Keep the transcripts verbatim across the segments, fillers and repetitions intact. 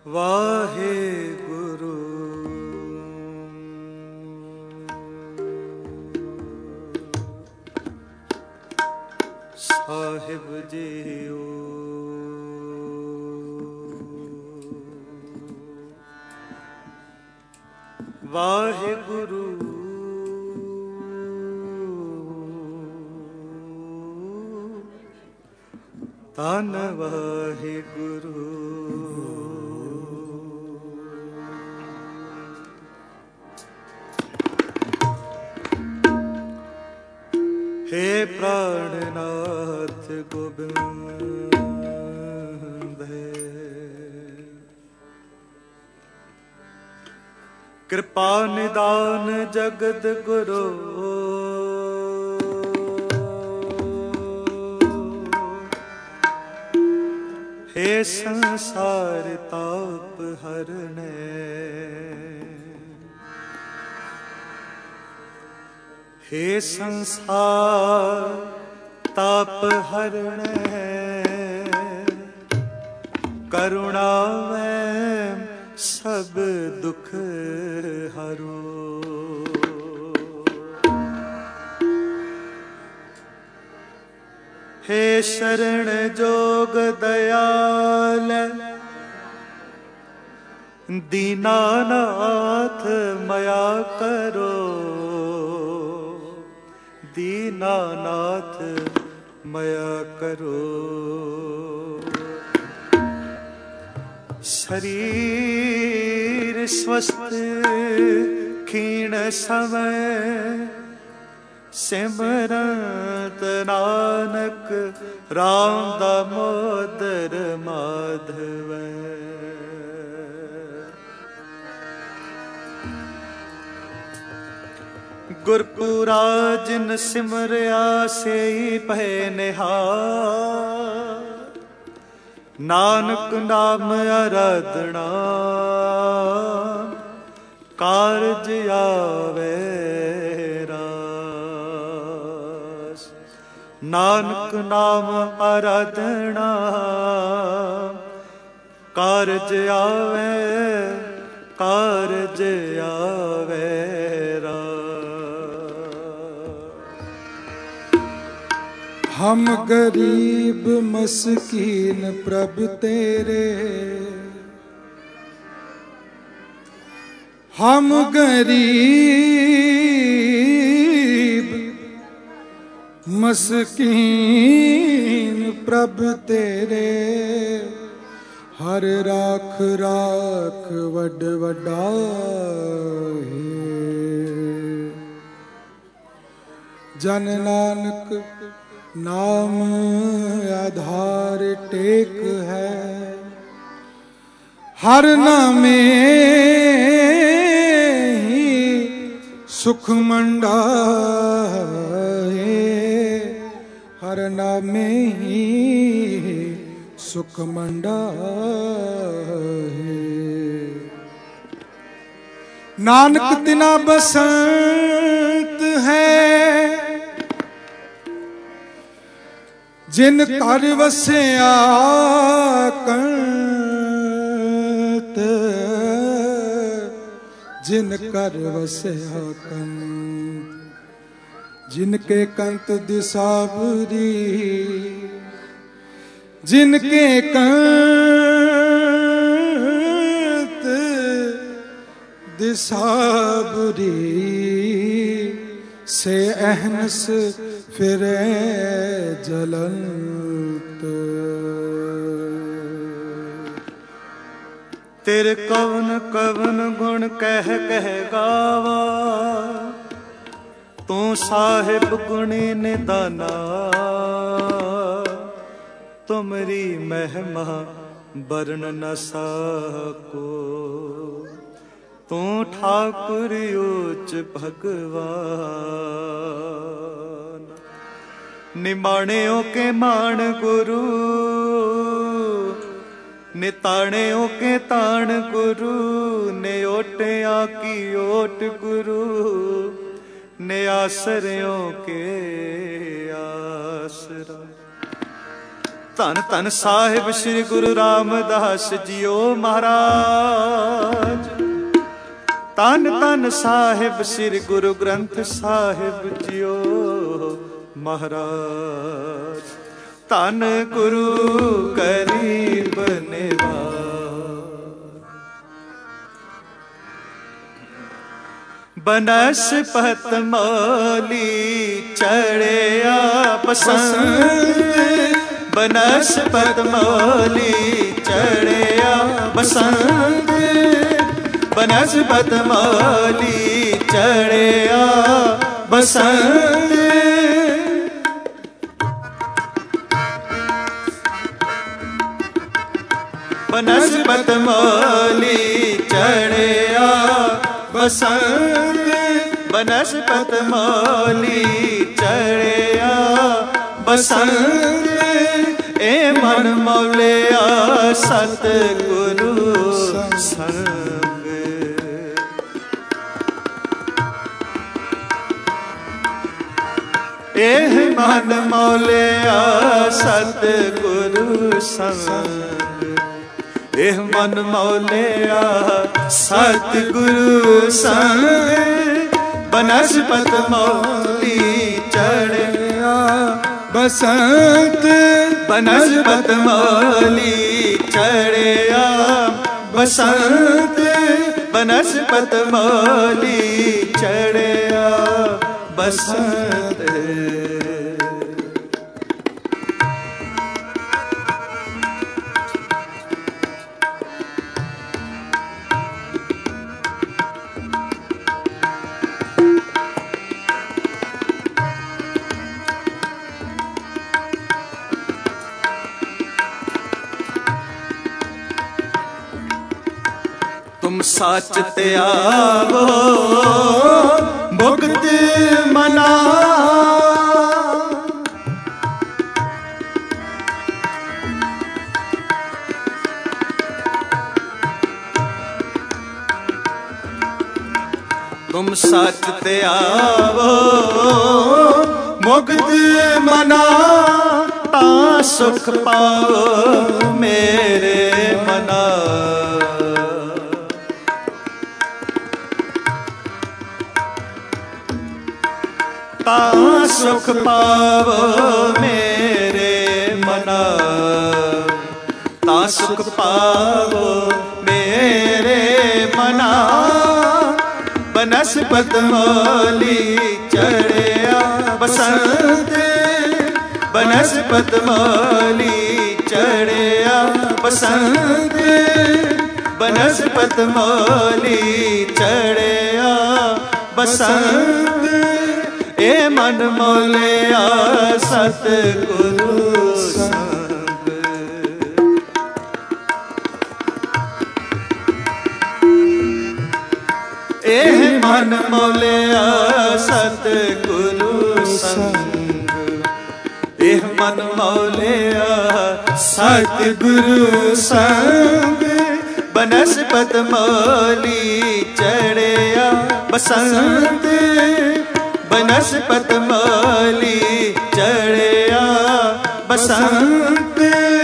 ਵਾਹਿਗੁਰੂ ਸਾਹਿਬ JIO. Waheguru ਧੰਨ ਵਾਹਿਗੁਰੂ। हे प्राणनाथ गोबिंद कृपा निदान जगत गुरु हे संसार ताप हरने हे संसार ताप हरणे करुणा में सब दुख हरो। हे शरण जोग दयाल दीनानाथ मया करो। दीनानाथ मया करो। शरीर स्वस्थ क्षीण समय सिमरत नानक राम दामोदर माधव। गुरपुरा जिन सिमरिया से पै निहार नानक नाम आराधना कारज आवे रास। नानक नाम आराधना कारज आवे कारज आवे रास। हम गरीब मस्कीन प्रभ तेरे, हम गरीब मस्कीन प्रभ तेरे। हर राख राख वड वडा जन नानक नाम आधार टेक है। हर नामे ही सुख मंडा है। हर नामे ही सुख मंडा है। नानक तिना बसंत है जिन कर वसिया कंत। जिन कर वसिया कंत जिनके कंत दिसावरी। जिनके कंत दिसावरी से अहनस फिरे जलंत। तेरे कवन कवन गुण कह कह गावा। तू साहिब गुणी निदाना। तुमरी महिमा बरन न सको। तू ठाकुर उच्च भगवान। निमाणियों के मान गुरु निताणियों के ताण गुरु। ने ओटिया की ओट गुरु ने आसरियों के आसरा। ਧੰਨ ਧੰਨ ਸਾਹਿਬ ਸ੍ਰੀ ਗੁਰੂ ਰਾਮਦਾਸ ਜੀਓ ਮਹਾਰਾਜ। ਧੰਨ ਧੰਨ ਸਾਹਿਬ ਸ੍ਰੀ ਗੁਰੂ ਗ੍ਰੰਥ ਸਾਹਿਬ ਜੀਓ ਮਹਾਰਾਜ। ਧੰਨ ਗੁਰੂ ਗਰੀਬ ਨਿਵਾਜ। ਬਨਸਪਤ ਮੌਲੀ ਚੜਿਆ ਬਸੰਤ। ਬਨਸਪਤ ਮੌਲੀ ਚੜਿਆ ਬਸੰਤ। ਬਨਸਪਤ ਮੌਲੀ ਚੜਿਆ ਬਸੰਤ। ਬਨਸਪਤ ਮੌਲੀ ਚੜਿਆ ਬਸੰਤ। ਬਨਸਪਤ ਮੌਲੀ ਚੜਿਆ ਬਸੰਤ। ਏ ਮਨ ਮੌਲਿਆ ਸਤਿਗੁਰੂ ਸੰਗ। ਇਹ ਮਨ ਮੌਲਿਆ ਸਤਿਗੁਰੂ ਸੰਗ। ਇਹ ਮਨ ਮੌਲਿਆ ਸਤਿਗੁਰੂ ਸੰਗ। ਬਨਸਪਤ ਮੌਲੀ ਚੜਿਆ ਬਸੰਤ। ਬਨਸਪਤ ਮੌਲੀ ਚੜਿਆ ਬਸੰਤ। ਬਨਸਪਤ ਮੌਲੀ ਚੜਿਆ ਬਸੰਤ। ਤੁਮ ਸੱਚ ਤੇ ਆਵੋ ਮੁਕਤ ਮਨਾ। ਤੁਮ ਸੱਚ ਤੇ ਆਵੋ ਮੁਕਤ ਮਨਾ। ਤਾਂ ਸੁਖ ਪਾਓ ਮੇਰੇ ਮਨਾ। ਤਾਂ ਸੁਖ ਪਾਵੋ ਮੇਰੇ ਮਨਾ। ਤਾਂ ਸੁਖ ਪਾਵੋ ਮੇਰੇ ਮਨਾ। ਬਨਸਪਤ ਮੌਲੀ ਚੜਿਆ ਬਸੰਤ। ਬਨਸਪਤ ਮੌਲੀ ਚੜਿਆ ਬਸੰਤ। ਬਨਸਪਤ ਮੌਲੀ ਚੜਿਆ ਬਸੰਤ। ਏ ਮਨ ਮੌਲਿਆ ਸਤਿਗੁਰੂ ਸੰਗ। ਏ ਮਨ ਮੌਲਿਆ ਸਤਿਗੁਰੂ ਸੰਗ। ਏ ਮਨ ਮੌਲਿਆ ਸਤਿਗੁਰੂ ਸੰਗ। ਬਨਸਪਤ ਮੌਲੀ ਚੜਿਆ ਬਸੰਤ। ਬਨਸਪਤ ਮੌਲੀ ਚੜਿਆ ਬਸੰਤ।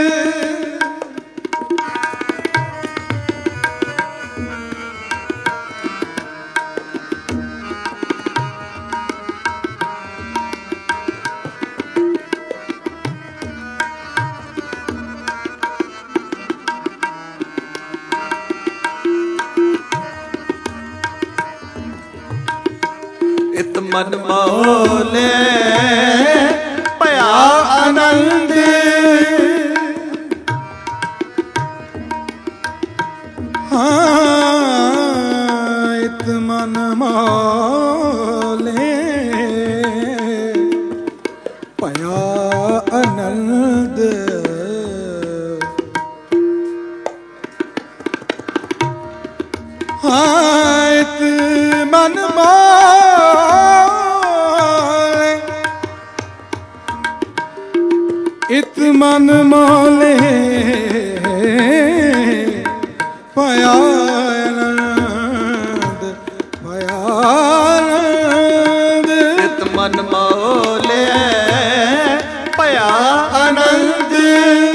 ਇਤ ਮਨ ਮੌਲੇ ਭਇਆ ਆਨੰਦ। ਹਾਂ ਇਤ ਮਨ ਮੌਲੇ ਭਇਆ ਆਨੰਦ। ਹਾਂ ਇਤ ਮਨ ਇਤ ਮਨ ਮੌਲੇ ਭਇਆ ਆਨੰਦ। ਭਇਆ ਆਨੰਦ। ਇਤ ਮਨ ਮੌਲੇ ਭਇਆ ਆਨੰਦ।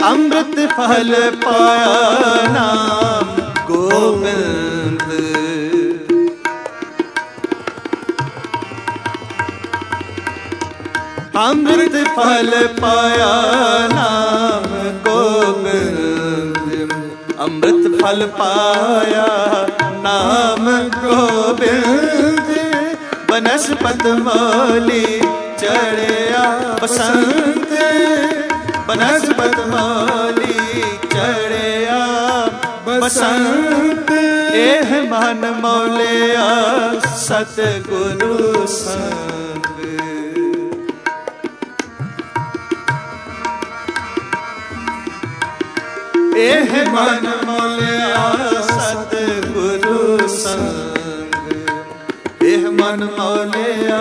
फल पाया नाम गोबिंद। अमृत फल पाया नाम गोबिंद। अमृत फल पाया नाम गोबिंद। बनस्पत मौली चढ़िया बसंत। बनस्पत मौली चढ़िया बसंत। एह मन मौलिया सतगुरु संग। एह मन मौलिया सतगुरु संग। एह मन मौलिया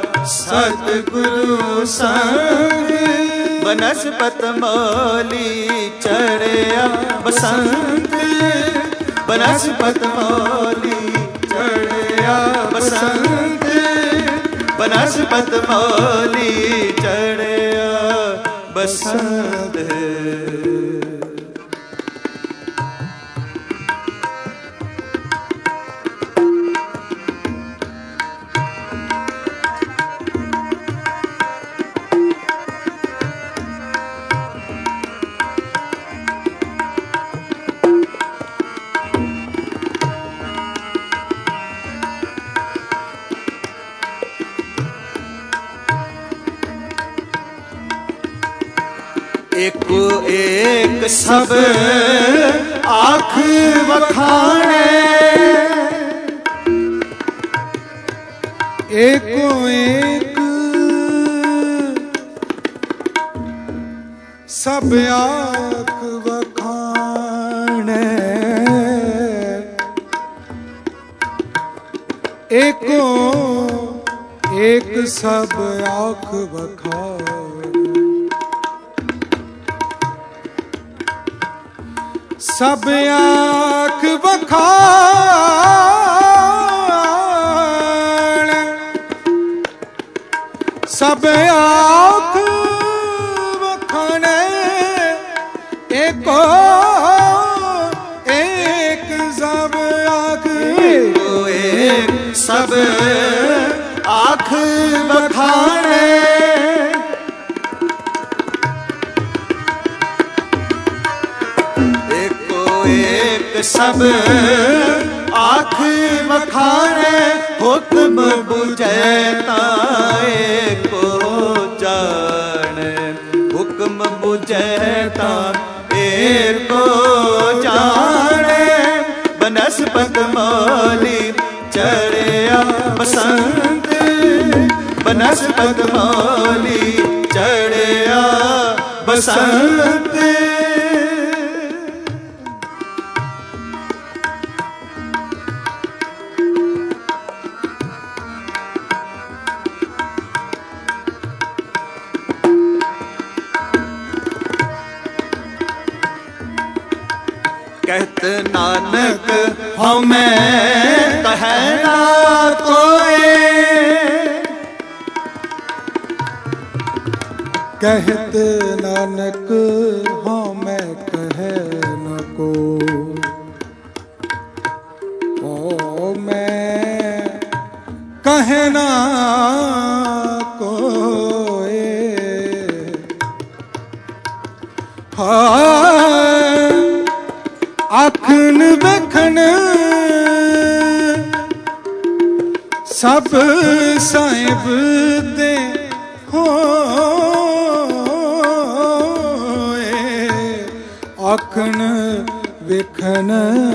सतगुरु संग। बनस्पत मौली चढ़िया बसंत। बनस्पत मौली चढ़िया बसंत। बनस्पत मौली चढ़िया बसंत। एको एक सब आँख वखाणे। एको एक सब आँख वखाणे। एको एक सब आँख वखाणे। सब आँख वखाण। सब आँख वखाणे। एको एक सब आँख। एको एक सब आँख वखाणे। सब आँख वखाणे। हुक्म बुझे ताए को जाने। हुक्म बुझे ताए को जाने। बनस्पत मौली चढ़िया बसंत। बनस्पत मौली चढ़िया बसंत। कहत नानक हमें कहना कोई। कहत नानक हमें कहे न को। ओ मैं कहना कोई। हाँ आखन बखन सब साहिब दे होए। आखन वेखन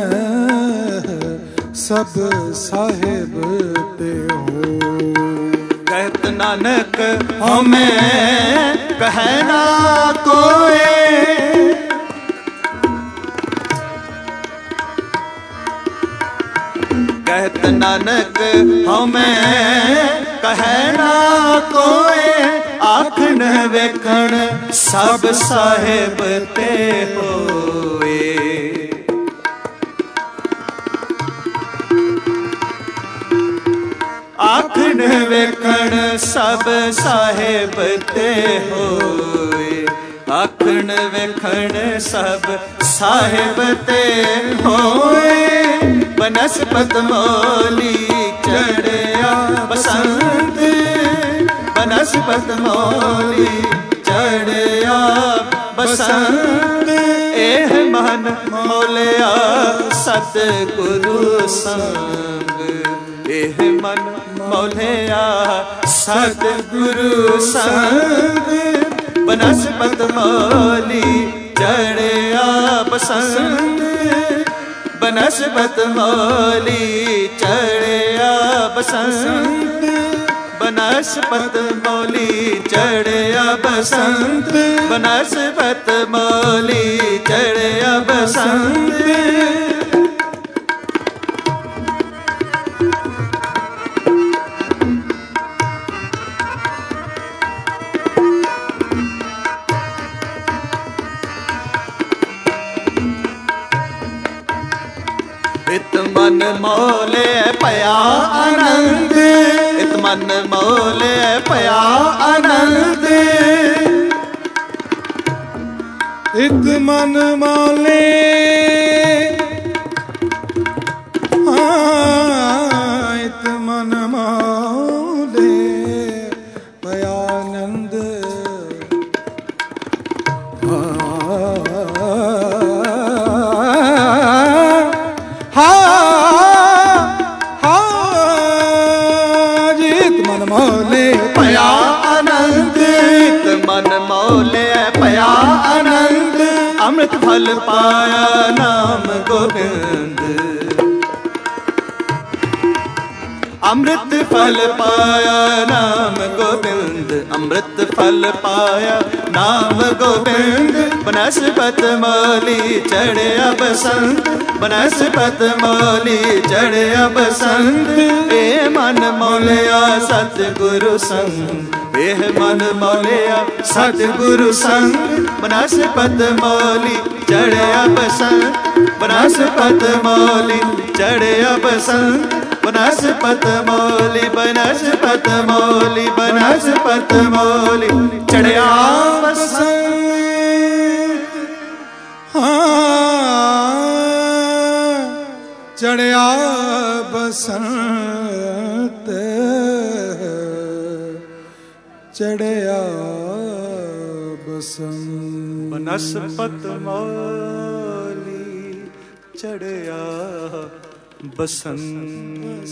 सब साहिब दे हो। कहत नानक हमें कहना कोई। कहत नानक हमें कहना कोई। आखन वेखण सब साहिब ते होए। आखन वेखण सब साहिब ते होए। ਆਖਣ ਵੇਖਣ ਸਭ ਸਾਹਿਬ ਤੇ ਹੋਏ। ਬਨਸਪਤ ਮੋਲੀ ਚੜਿਆ ਬਸੰਤ, ਬਨਸਪਤ ਮੋਲੀ ਚੜਿਆ ਬਸੰਤ। ਇਹ ਮਨ ਮੋਲਿਆ ਸਤਿਗੁਰੂ ਸੰਗ, ਇਹ ਮਨ ਮੋਲਿਆ ਸਤਿਗੁਰੂ ਸੰਗ। ਬਨਸਪਤ ਮੋਲੀ ਚੜਿਆ ਬਸੰਤ, ਬਨਸਪਤ ਮੋਲੀ ਚੜਿਆ ਬਸੰਤ। ਬਨਸਪਤ ਮੋਲੀ ਚੜਿਆ ਬਸੰਤ, ਬਨਸਪਤ ਮੋਲੀ ਚੜਿਆ ਬਸੰਤ। ਇਤ ਮਨ ਮੋਲੇ ਭਇਆ ਆਨੰਦ, ਇਤ ਮਨ ਮੋਲੇ ਭਇਆ ਆਨੰਦ। ਇਤ ਮਨ ਮੋਲੇ ਹਾਂ, ਇਤ ਮਨ ਮੋਲੇ ਭਇਆ ਆਨੰਦ। ਮਨ ਮੋਲੇ ਭਇਆ ਆਨੰਦ, ਅੰਮ੍ਰਿਤ ਫਲ ਪਾਇਆ ਨਾਮ ਗੋਬਿੰਦ। ਅੰਮ੍ਰਿਤ ਫਲ ਪਾਇਆ ਨਾਮ ਗੋਬਿੰਦ, ਅੰਮ੍ਰਿਤ ਫਲ ਪਾਇਆ ਨਾਮ ਗੋਬਿੰਦ। ਬਨਸਪਤ ਮੋਲੀ ਚੜਿਆ ਬਸੰਤ, ਬਨਸਪਤ ਮੋਲੀ ਚੜਿਆ ਬਸੰਤ। ਇਹ ਮਨ ਮੋਲਿਆ ਸਤਿਗੁਰੂ ਸੰਗ, ਇਹ ਮਨ ਮੋਲਿਆ ਸਤਿਗੁਰੂ ਸੰਗ। ਬਨਸਪਤ ਮੋਲੀ ਚੜਿਆ ਬਸੰਤ, ਬਨਸਪਤ ਮੋਲੀ ਚੜਿਆ ਬਸੰਤ। ਬਨਸਪਤ ਮੋਲੀ, ਬਨਸਪਤ ਮੋਲੀ, ਬਨਸਪਤ ਮੋਲੀ ਚੜਿਆ ਬਸੰਤ। ਹਾਂ ਚੜਿਆ ਬਸੰਤ, ਚੜਿਆ ਬਸੰਤ। ਬਨਸਪਤ ਮੋਲੀ ਚੜਿਆ ਬਸੰਤ।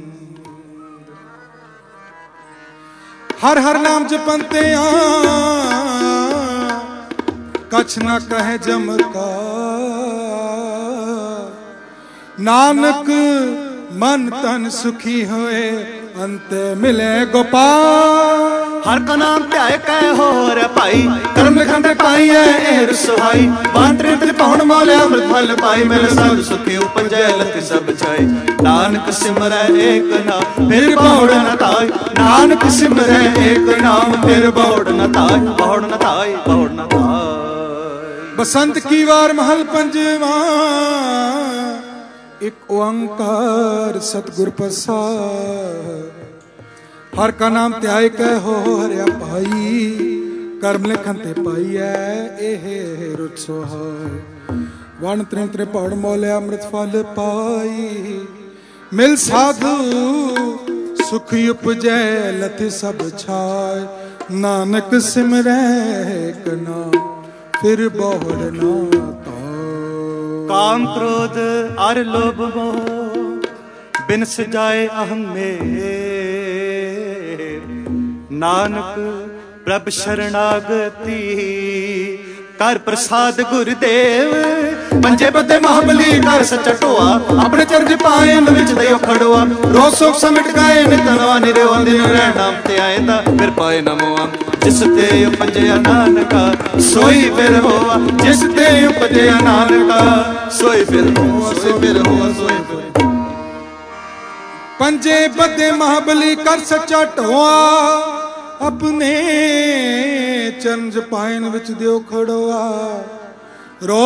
ਹਰ ਹਰ ਨਾਮ ਜਪੰਤਿਆ ਕਛ ਨਾ ਕਹੇ ਜਮ ਕਾ। ਨਾਨਕ ਮਨ ਤਨ ਸੁਖੀ ਹੋਏ ਅੰਤ ਮਿਲੇ ਗੋਪਾਲ। ਹਰ ਕਾ ਨਾਮ ਧਿਆਏ ਕੈ ਹੋਰ ਭਾਈ, ਕਰਮ ਖੰਡ ਪਾਈਐ ਇਹ ਰਸੋਈ। ਬਾਂਤਰੇ ਤੇ ਪਾਉਣ ਮੋਲਿਆ ਅੰਮ੍ਰਿਤ ਫਲ ਪਾਈ, ਮਿਲ ਸਭ ਸੁਖੀ ਉਪਜੈ ਲਤਿ ਸਭ ਛਾਈ। ਨਾਨਕ ਸਿਮਰੈ ਏਕ ਨਾਮ ਫਿਰ ਬਹੁੜ ਨ ਤਾਈ, ਨਾਨਕ ਸਿਮਰੈ ਏਕ ਨਾਮ ਫਿਰ ਬਹੁੜ ਨ ਤਾਈ, ਬਹੁੜ ਨ ਤਾਈ, ਬਹੁੜ ਨ ਤਾਈ। ਬਸੰਤ ਕੀ ਵਾਰ ਮਹਲ ਪੰਜਵਾ, ਇੱਕ ਓੰਕਾਰ ਸਤਿਗੁਰ ਪ੍ਰਸਾਦ। ਹਰ ਕਾ ਨਾਮ ਧਿਆਏ ਕੈ ਹੋ ਹਰਿਆ ਭਾਈ, ਕਰਮ ਲਿਖਨ ਤੇ ਪਾਈਐ ਇਹ ਰੁਚ ਸੁਹਾਏ। ਵਣ ਤ੍ਰਿਮ ਤ੍ਰਿ ਪੌੜ ਮੋਲਿਆ ਅੰਮ੍ਰਿਤ ਫਲ ਪਾਈ। ਮਿਲ ਸਾਧੂ ਸੁਖ ਉਪਜੈ ਲਤਿ ਸਭ ਛਾਏ। ਨਾਨਕ ਸਿਮਰੈ ਏਕ ਨਾਮ ਫਿਰ ਬਹੁੜ ਨਾ ਤਾਏ। ਕਾਮ ਕ੍ਰੋਧ ਅਰ ਲੋਭ ਮੋਹ ਬਿਨ ਸਜਾਏ ਅਹੰ ਮੇਰ। ਨਾਨਕ ਪ੍ਰਭ ਸ਼ਰਨਾਗਤੀ ਕਰ ਪ੍ਰਸਾਦ ਗੁਰਦੇਵ। ਪੰਜੇ ਬੱਦੇ ਮਹਾਬਲੀ ਕਰ ਸੱਚਾ ਢੋਆ, ਆਪਣੇ ਚਰਜ ਪਾਏ ਵਿੱਚ ਦਿਓ ਖੜਵਾ। ਰੋਜ਼ ਸੁਖ ਸਮਿਟ ਗਏ ਨਿਤ ਨਵਾ ਨਿਰਵਾ, ਦਿਨ ਰਹਿ ਨਾਮ ਤੇ ਆਏਂਦਾ ਫਿਰ ਪਾਏ ਨਮੋਆ। ਜਿਸ ਤੇ ਉਪਜਿਆ ਨਾਨਕਾ ਸੋਈ ਫਿਰ ਹੋਆ, ਜਿਸ ਤੇ ਉਪਜਿਆ ਨਾਨਕਾ ਸੋਈ ਫਿਰ ਹੋਆ, ਸੋਈ ਫਿਰ ਹੋਆ, ਸੋਈ ਫਿਰ। ਪੰਜੇ ਬੱਦੇ ਮਹਾਬਲੀ ਕਰ ਸੱਚਾ ਢੋਆ, ਆਪਣੇ ਚਰਜ ਪਾਇਨ ਵਿੱਚ ਦਿਓ ਖੜਵਾ। ਰੋ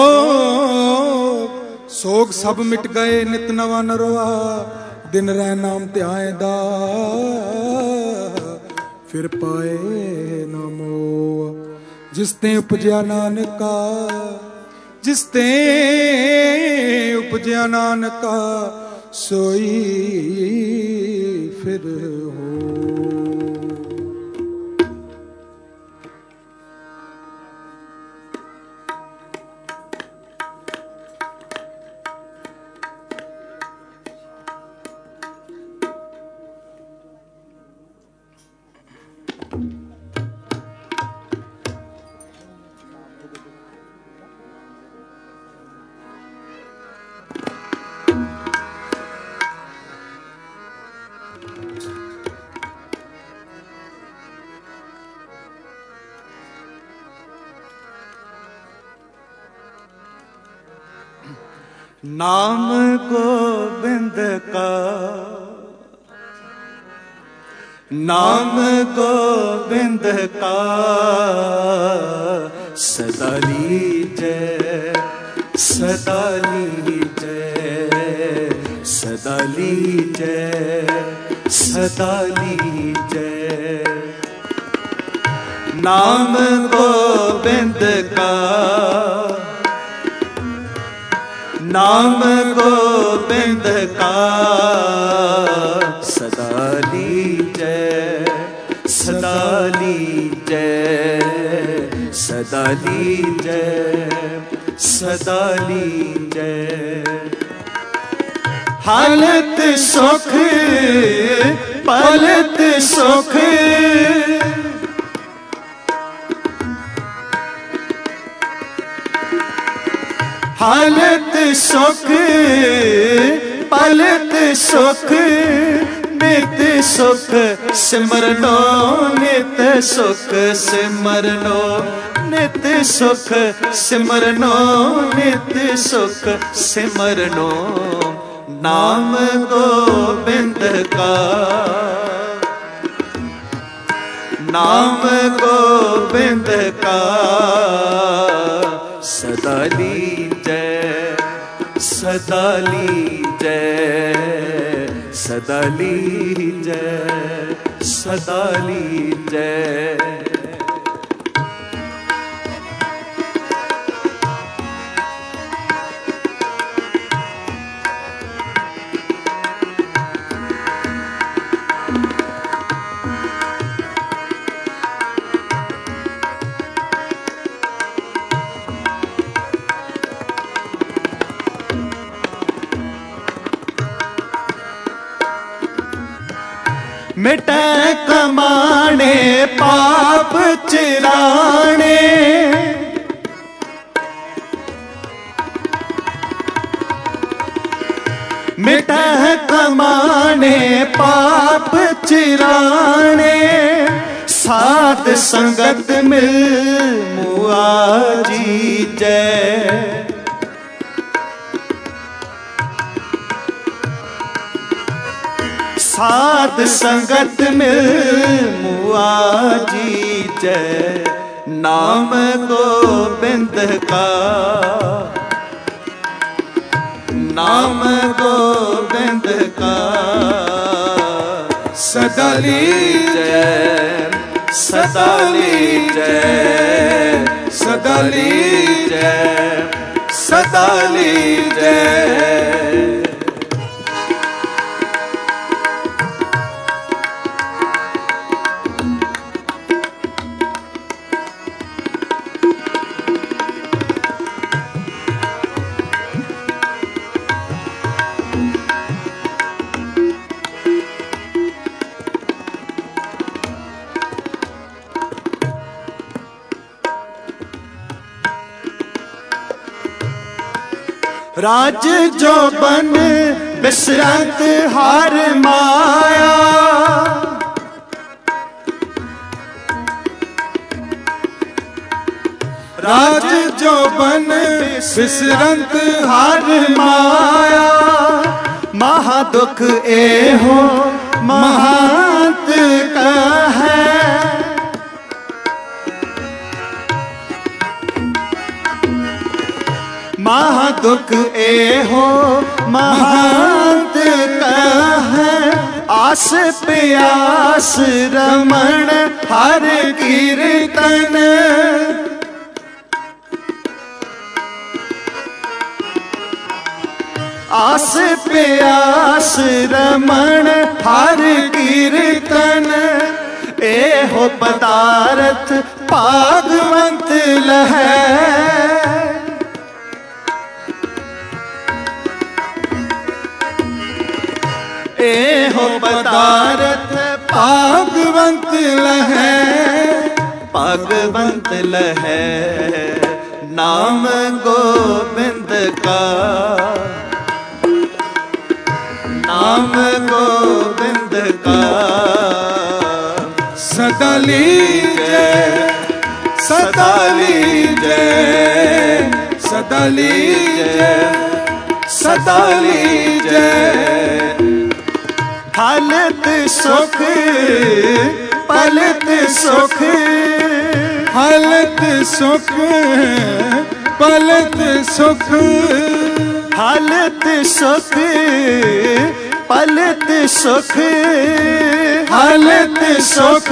ਸੋਗ ਸਭ ਮਿਟ ਗਏ ਨਿਤ ਨਵਾ ਨਰਵਾ, ਦਿਨ ਰਹਿ ਨਾਮ ਧਿਆਏਂਦਾ ਫਿਰ ਪਾਏ ਨਾ ਮੋਹ। जिस ते उपजया नानका, जिस ते उपजया नानका सोई फिर हो। नाम गोविंद का, नाम गोविंद का सदा लीजय, सदा लीजय, सदा लीजय, सदा लीजय। नाम गोविंद का, नाम गोविंद का सदा लीजय, सदा लीजय, सदा लीजय, सदा लीजय। हालत सुख पलत सुख, हालत सुख पलत सुख, नित सुख सिमरनो, नित सुख सिमरनो, नित सुख सिमरनो, नित सुख सिमरनो। नाम गोविंद का, नाम गोविंद का सदा लीजय, सदा लीजय, सदा लीजय, सदा लीजय। मिटे कमाने पाप चिराने, मिटे कमाने पाप चिराने। साध संगत मिल मुआ जी जय, साध संगत मिल मुआ जी जय। नाम गोविंद का, नाम गोविंद का सदा लीजय, सदा लीजय, सदा लीजय, सदा लीजय। राज जो बन बिसरत हार माया, राज जो बन बिसरत हार माया। महा दुख ए हो महांत का है, महा दुख ए हो महांत का है। आस प्यास रमण हर कीर्तन, आस प्यास रमण हर कीर्तन, एहो पदारथ भागवंत लहै। एहो पदारथ भागवंत लहै, भागवंत लहै नाम गोविंद का, नाम गोविंद का। सदा लीजै सदा लीजै सदा लीजै सदा लीजै, हालत सुख पलत सुख, हालत सुख पलत सुख, हालत सुख पलत सुख, हालत सुख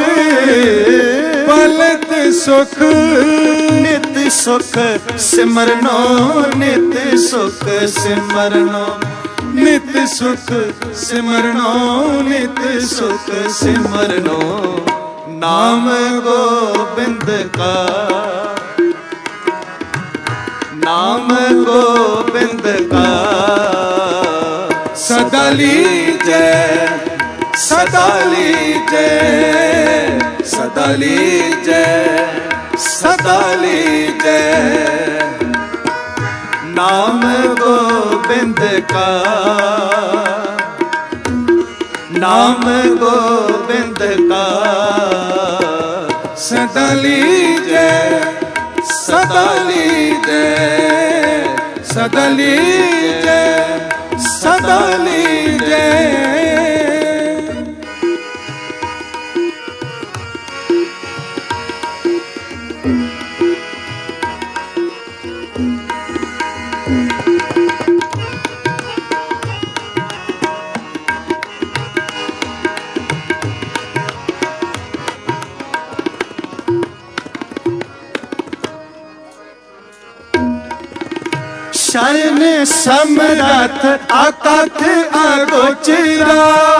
पलत सुख। नित सुख सिमरनो नित सुख सिमरनो, नित सुख सिमरनो नित सुख सिमरनो, नाम गोविंद का, नाम गोविंद का। सदा लीजै सदा लीजै सदा लीजै सदा लीजै, नाम गोविंद का, नाम गोविंद का। सदा लीजै सदा लीजै सदा लीजै सदा लीजै। शरण समरथ अकथ अगोचरा,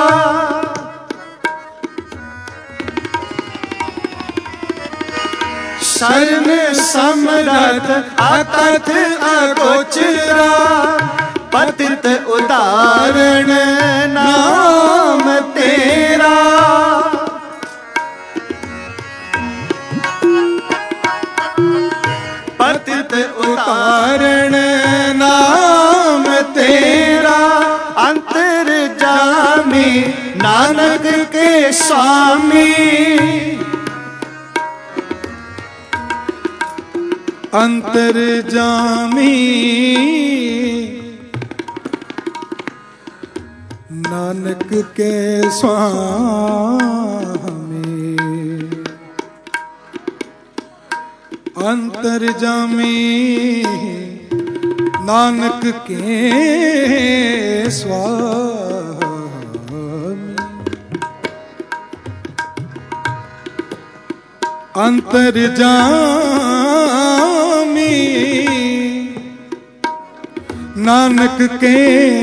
शरण समरथ अकथ अगोचरा, पतित उदाहरण नाम तेरा। पतित उदाहरण नाम तेरा, अंतर जामी नानक के स्वामी। अंतर जामी नानक के स्वामी, अंतर्जामी नानक के स्वामी। अंतर्जामी नानक के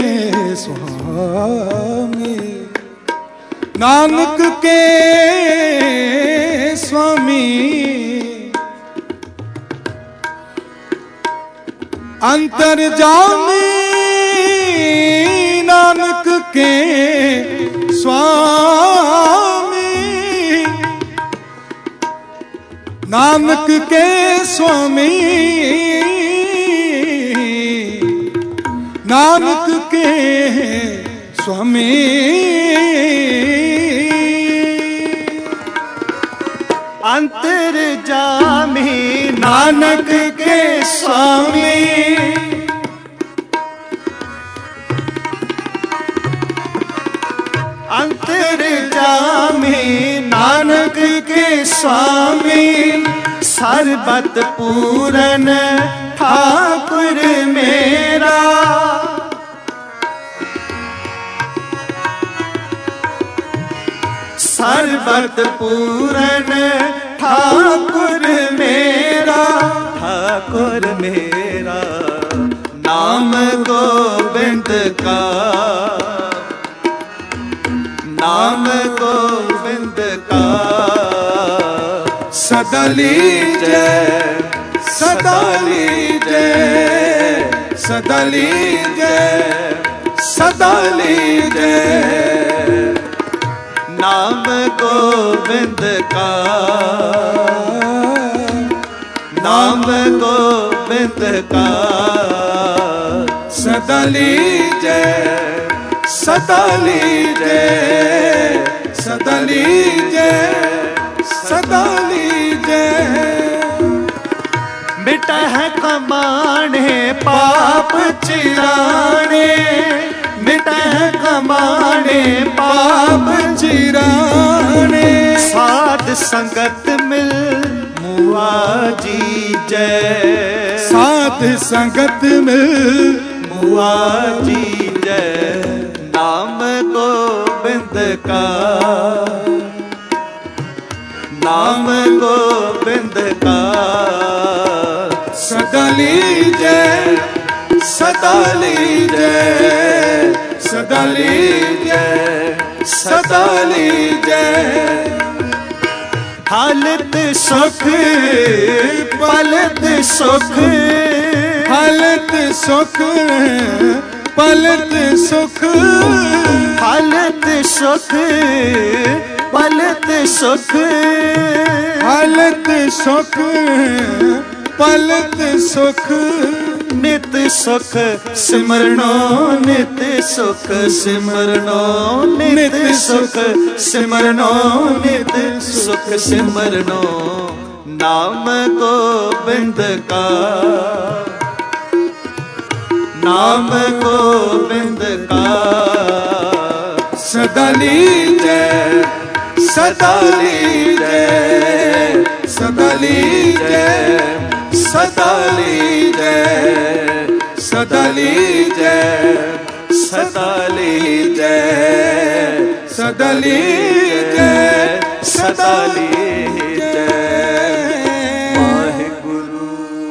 स्वामी, नानक के स्वामी। अंतर्जामी नानक के स्वामी, नानक के स्वामी, नानक के स्वामी। अंतर्जामी नानक के स्वामी, अंतर्जामी नानक के स्वामी। सर्बत पूरन ठाकुर मेरा, सर्बत पूरन ठाकुर मेरा, ठाकुर मेरा नाम गोविंद का, नाम गोविंद का सदा लीजे सदा लीजे सदा लीजे सदा लीजे नाम गोविंद का, नाम गोविंद का सदा लीजे सदा लीजे सदा लीजे सदा लीजे मिटा है कमाने पाप चिराने, मिटा है कमाने पाप चिराने साध संगत मिल मुआ जी जय, साध संगत मिल मुआ जी जय नाम गोविंद का, नाम गोविंद का सदा लीजे सदा लीजे सदा लीजे सदा लीजे हालत सुख पलत सुख, हालत सुख पलत सुख, हालत सुख पलत सुख, हालत सुख पलत सुख नित सुख सिमरनो, नित सुख सिमरनो, नित सुख सिमरनो, नित सुख सिमरनो नाम गोविंद का, नाम गोविंद का सदा लीजे सदा लीजे सदा लीजे सदा लीजे सदा लीजे सदा लीजे, सदा लीजे सदा लीजे वाहिगुरु।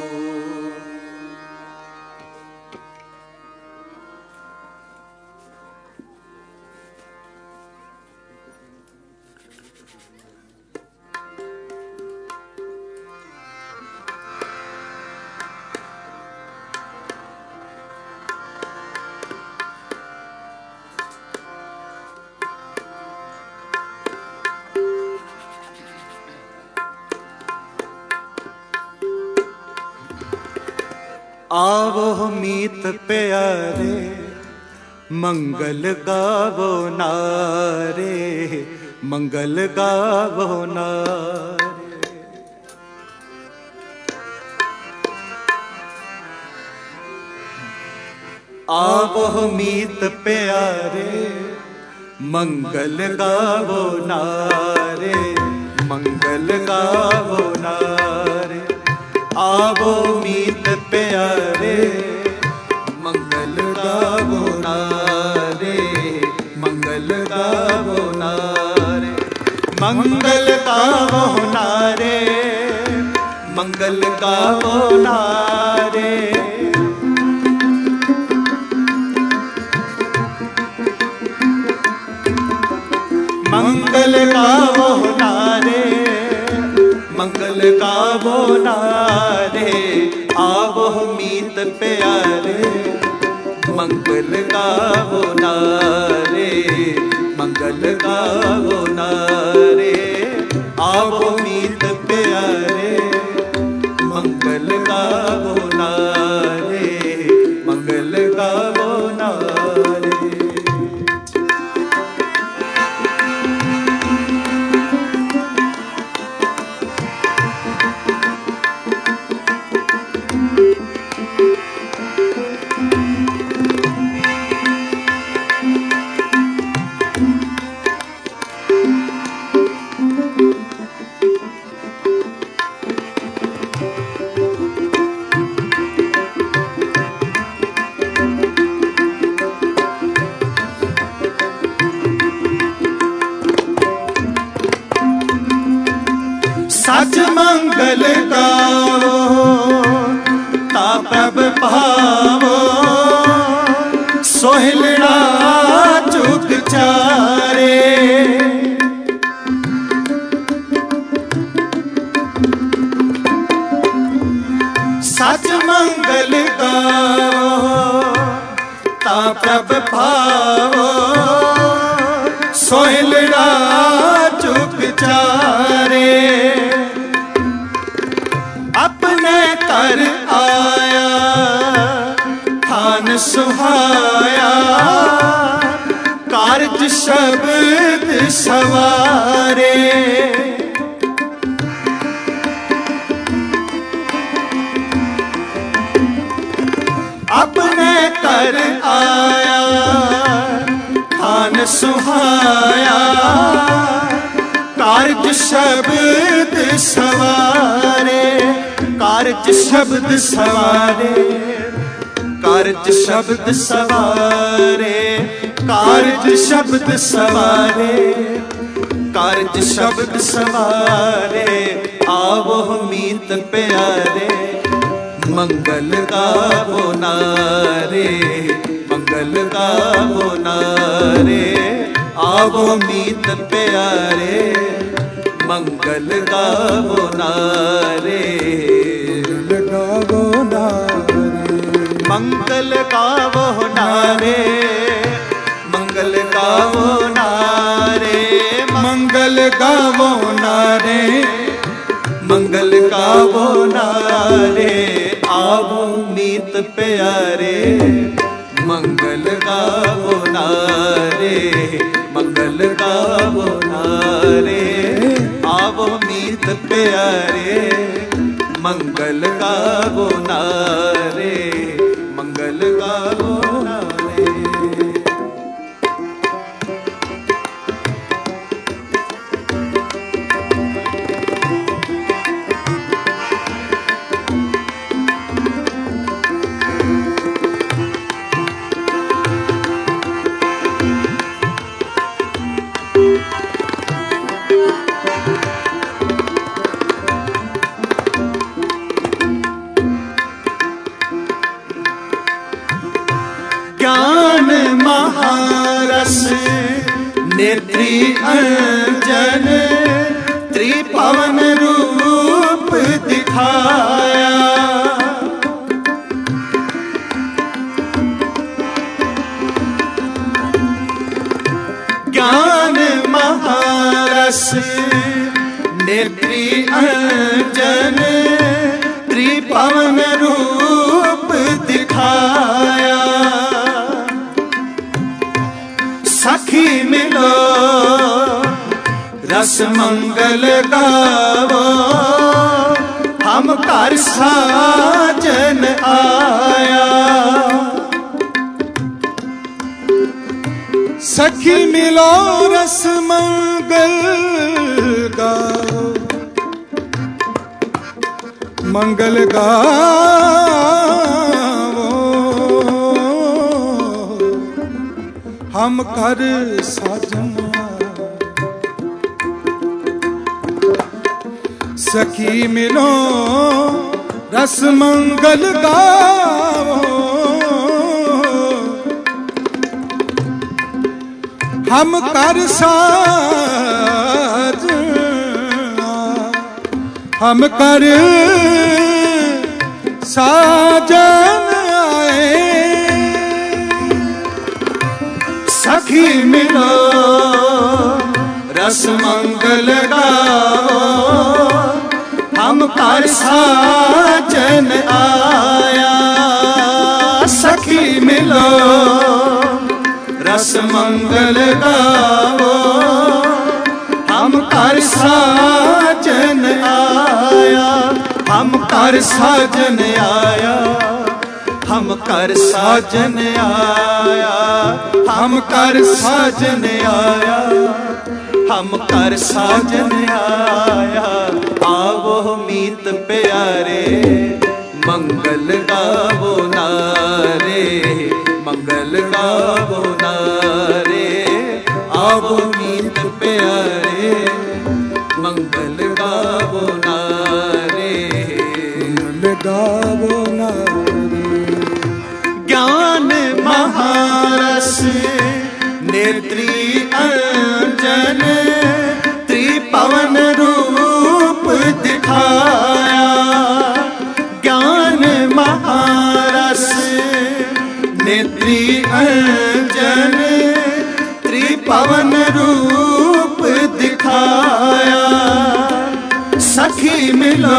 आवो मीत प्यारे मंगल गावो नारे, मंगल गावो नारे। आवो मीत प्यारे मंगल गावो नारे, मंगल गावो नारे। आवो मीत प्यारे मंगल गावो नारे, मंगल गावो नारे, मंगल गावो नारे, मंगल गावो नारे। मंगल गावो नारे, मंगल गावो नारे। आवो मीत प्यारे मंगल गावो नारे, मंगल गावो नारे। आवो मीत प्यारे मंगल गावो नारे, मंगल गावो नारे। मंगल गावो ता प्रभ भावो सोहिलड़ा जुग चारे सच मंगल गावो ता प्रभ भावो सोहिलड़ा जुग चारे अपने कर आया थान सुहाया कारज शब्द सवारे अपने कर आया थान सुहाया कारज शब्द सवारे कारज शब्द सवारे कारज शब्द सवारे कारज शब्द सवारे कारज शब्द सवारे आवो मीत प्यारे मंगल गावो नारे मंगल गावो नारे आवो मीत प्यारे मंगल गावो नारे गावो नारे मंगल गावो नारे मंगल गावो नारे मंगल गावो नारे मंगल गावो नारे आवो मीत प्यारे मंगल गावो नारे मंगल गावो नारे आवो मीत प्यारे मंगल गावो नारे मंगल गावो नारे ज्ञान महारस नेत्री अंजन त्रिभुवन रूप दिखाया ज्ञान महारस नेत्री अंजन त्रिभुवन रूप दिखाया सखी मिलो रस मंगल गावो हम घर साजन आया सखी मिलो रस मंगल गाओ मंगल गावो हम कर साजन सखी मिलो रस मंगल गावो हम कर साज हम कर साजन आए सखी मिलो रस मंगल गाओ हम कर साजन आया सखी मिलो रस मंगल गाओ हम कर साजन आया हम कर साजन आया हम कर साजन आया हम कर साजन आया हम कर साजन आया आवो मीत प्यारे मंगल गावो नारे मंगल गावो नारे आवो मीत प्यारे मंगल गावो नारे नेत्री अंजन त्रिपवन रूप दिखाया, ज्ञान महारस नेत्री अंजन त्रिपवन रूप दिखाया। सखी मिलो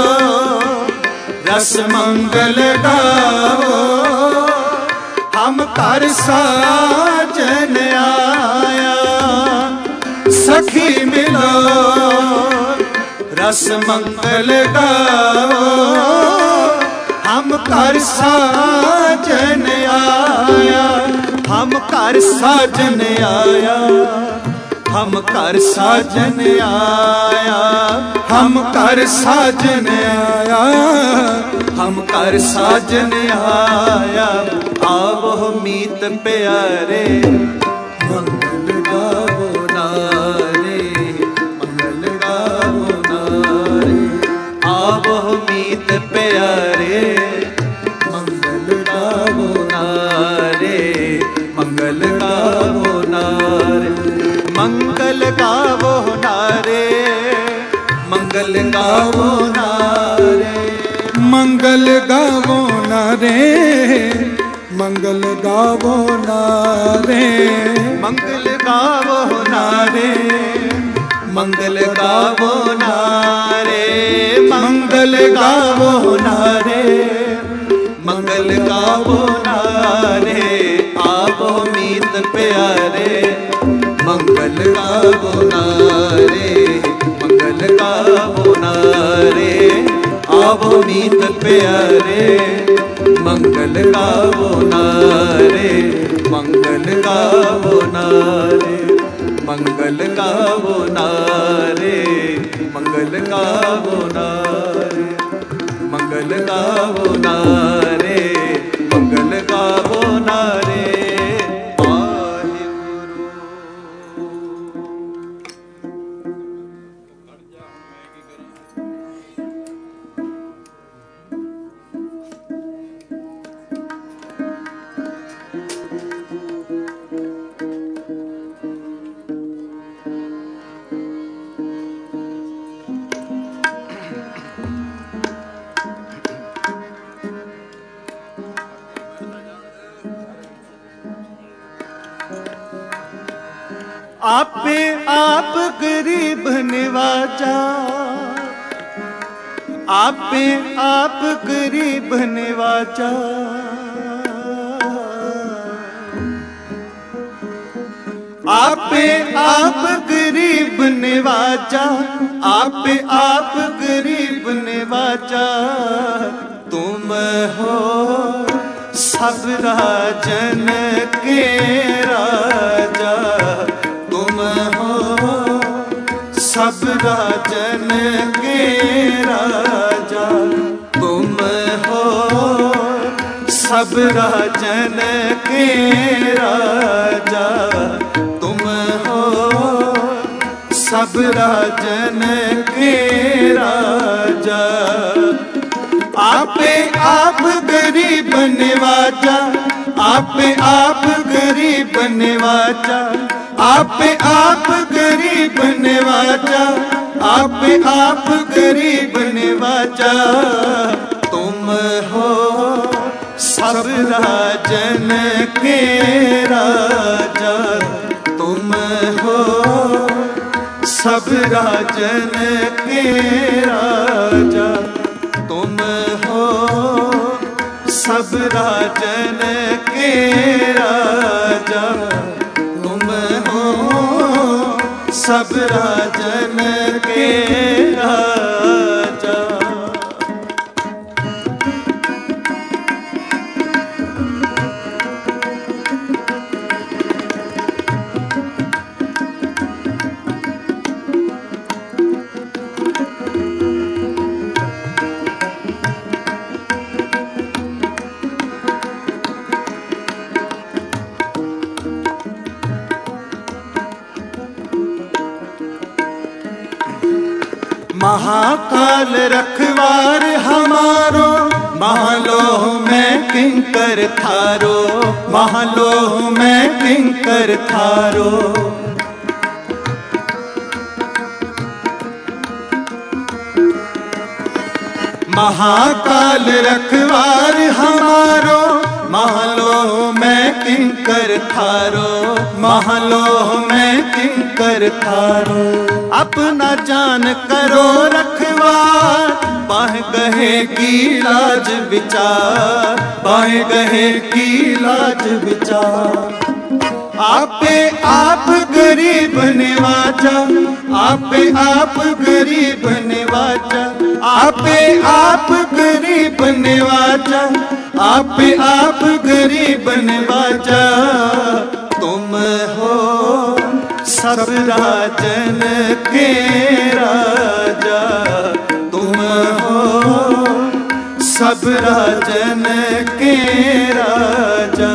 रस मंगल गाओ, हम कर साजन आया। सखी मिलो रस मंगल गाओ, हम कर साजन आया। हम कर साजन आया, हम कर साजन आया। हम कर साजन आया, हम कर साजन आया। आवो मीत प्यारे मंगल गावो नारे, मंगल गावो नारे। आवो मीत प्यारे मंगल गावो नारे, मंगल गावो नारे। मंगल गावो नारे, मंगल गावो नारे। मंगल गावो नारे, मंगल गावो नारे। मंगल गावो नारे, मंगल गावो नारे। मंगल गावो नारे, मंगल गावो नारे। आवो मीत प्यारे मंगल गावो नारे, मंगल गावो नारे। आवो मीत प्यारे मंगल गावो नारे, मंगल गावो नारे। मंगल गावो नारे, मंगल गावो नारे। मंगल गावो नारे, मंगल गावो नारे। आपे आप गरीब निवाजा, आपे आप गरीब निवाजा। आपे आप गरीब निवाजा, आपे आप गरीब निवाजा। तुम हो सब राजन के राजा, तुम हो सब राजन के राजा। तुम हो सब राजन के राजा, तुम हो सब राजन के राजा। आपे आप गरीब निवाजा, आपे आप गरीब निवाजा। आपे आप गरीब निवाजा, आपे आप गरीब निवाजा। तुम हो सब राजन के राजा, तुम हो सब राजन के राजा। तुम हो सब राजन के राजा, तुम हो सब राजन के राजा। महाकाल रखवार हमारो, महलोह में किंकर थारो, महलोह में किंकर थारो। महाकाल रखवार हमारो, महलोह में किंकर थारो, महलोह में किंकर थारो। अपना जान करो रखवार, बाह गहे की लाज विचार, बाह गहे की लाज विचार। आपे आप गरीब निवाजा, आपे आप गरीब निवाजा, आपे आप गरीब निवाजा, आपे आप गरीब निवाजा। तुम हो सब राजन के राजा, तुम हो सब राजन के राजा।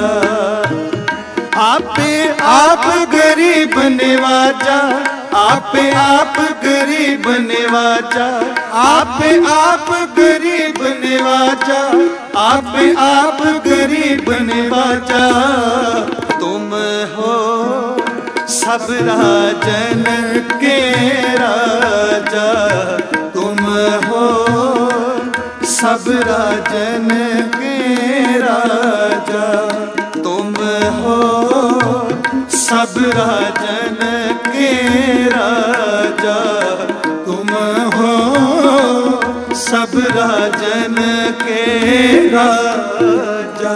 आपे आप गरीब निवाजा, आपे आप गरीब निवाजा, आपे आप गरीब निवाजा, आपे आप गरीब निवाजा। तुम हो सब राजन के राजा, तुम हो सब राजन के राजा, तुम हो सब राजन के राजा, तुम हो सब राजन के राजा।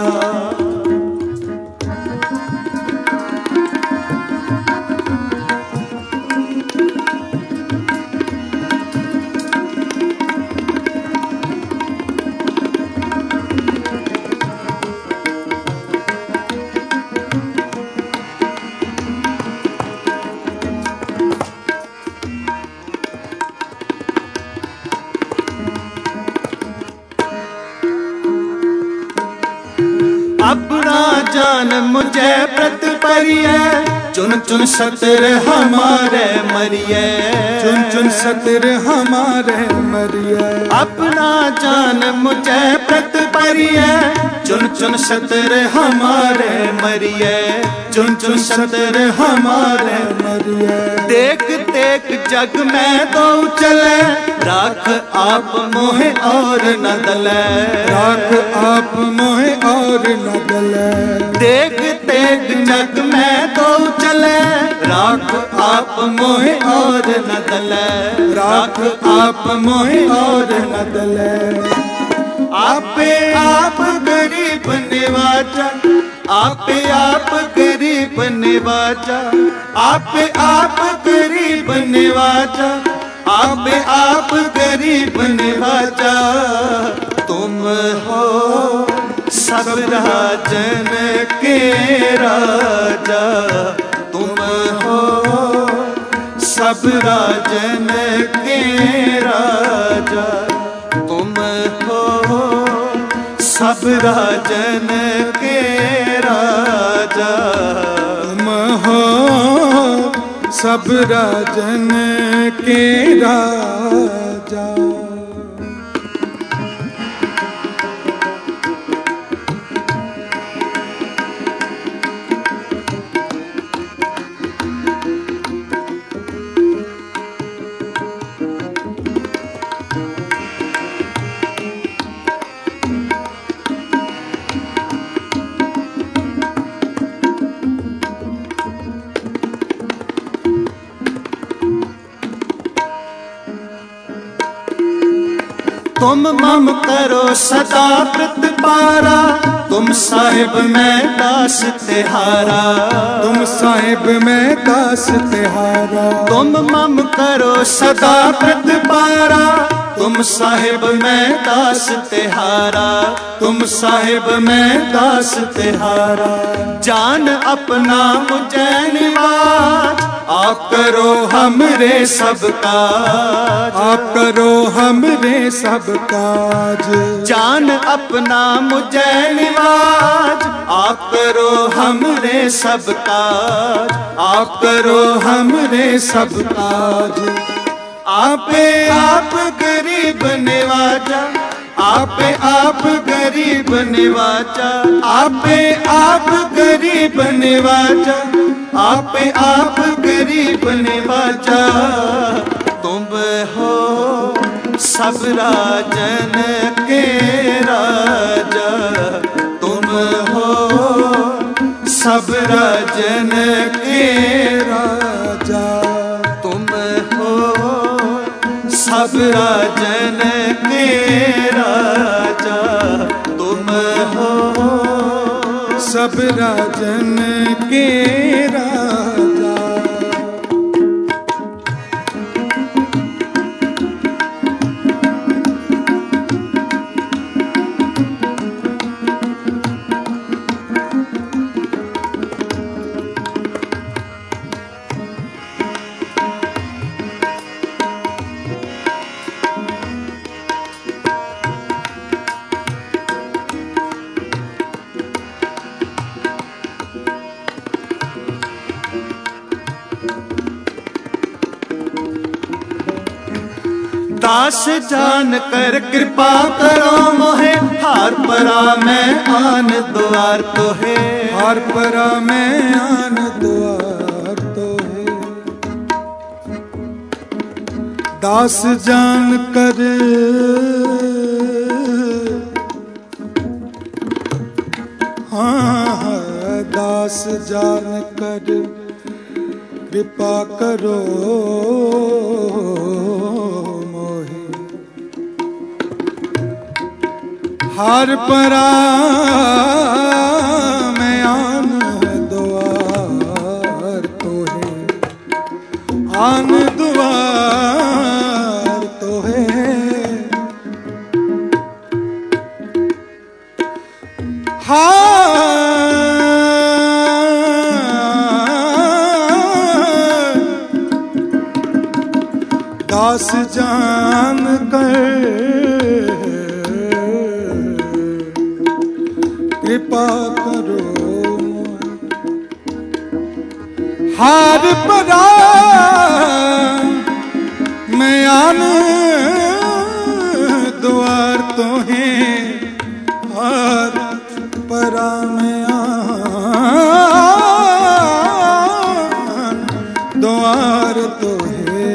अपना जान मुझे प्रत परिये, चुन चुन सतर हमारे मरिये, चुन चुन सतर हमारे मरिये। अपना जान मुझे प्रत परिये, चुन चुन सतर हमारे मरिये, चुन चुन सतर हमारे मरिये। देख देख जग में तो चले, राख आप मोहे और न दले, राख आप मोहे और न दले। देख देख जग में तो चले, राख आप मोहे और न दले, राख आप मोहे और न दले। आपे आप गरीब निवाजा, आपे आप गरीब निवाजा, आपे आप गरीब निवाजा, आपे आप गरीब निवाजा। तुम हो सब राजन के राजा, तुम हो सब राजन के राजा, तुम हो सब राजन के राजा, तुम हो सब राजन के राजा। तुम मम करो सदा प्रतिपारा, तुम साहिब मैं दास तिहारा, तुम साहिब मैं दास तिहारा। तुम मम करो सदा प्रतिपारा, तुम साहिब मैं दास तिहारा, तुम साहिब मैं दास तिहारा। जान अपना मुझे निवाज, आप करो हमरे सब काज, आप करो हमरे सब काज। जान अपना मुझे निवाज, आप करो हमरे सब काज, आप करो हमरे सब काज। आपे आप गरीब निवाजा, आपे आप गरीब निवाजा, आपे आप गरीब निवाजा, आपे आप गरीब निवाजा। तुम हो सब राजन के राजा, तुम हो सब राजन के राजा, तुम हो सब राजन के राजा, तुम हो सब राजन के राजा। दास जान कर कृपा करो मोहे, हार परा मैं आन द्वार तो है, हार परा मैं आन द्वार तो है। दास जान कर हाँ हाँ, दास जान कर कृपा करो हार परा मैं आन द्वार तो है, आन द्वार तो है। हाँ दास जान कर कृपा करो हार परा मैं आन द्वार तो है, हार परा मैं आन द्वार तो है।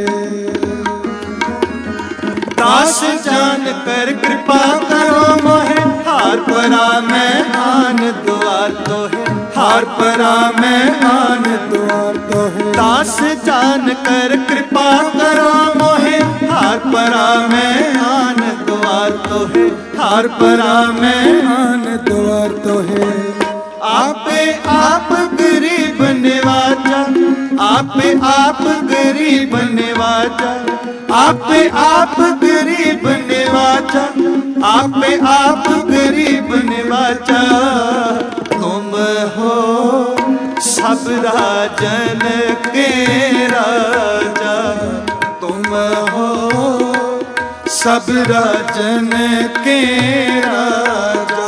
दास जान कर कृपा करो मोहे, हार परा मैं आन द्वार तो है, हार परा मैं आन द्वार तो है। दास जान कर कृपा करो मोहे, हार परा मैं आन द्वार तो है, हार परा मैं आन द्वार तो है। आपे आप गरीब निवाजा, आपे आप गरीब निवाजा, आपे आप गरीब निवाजा, आपे आप गरीब निवाजा। तुम हो सब राजन के राजा, तुम हो सब राजन के राजा।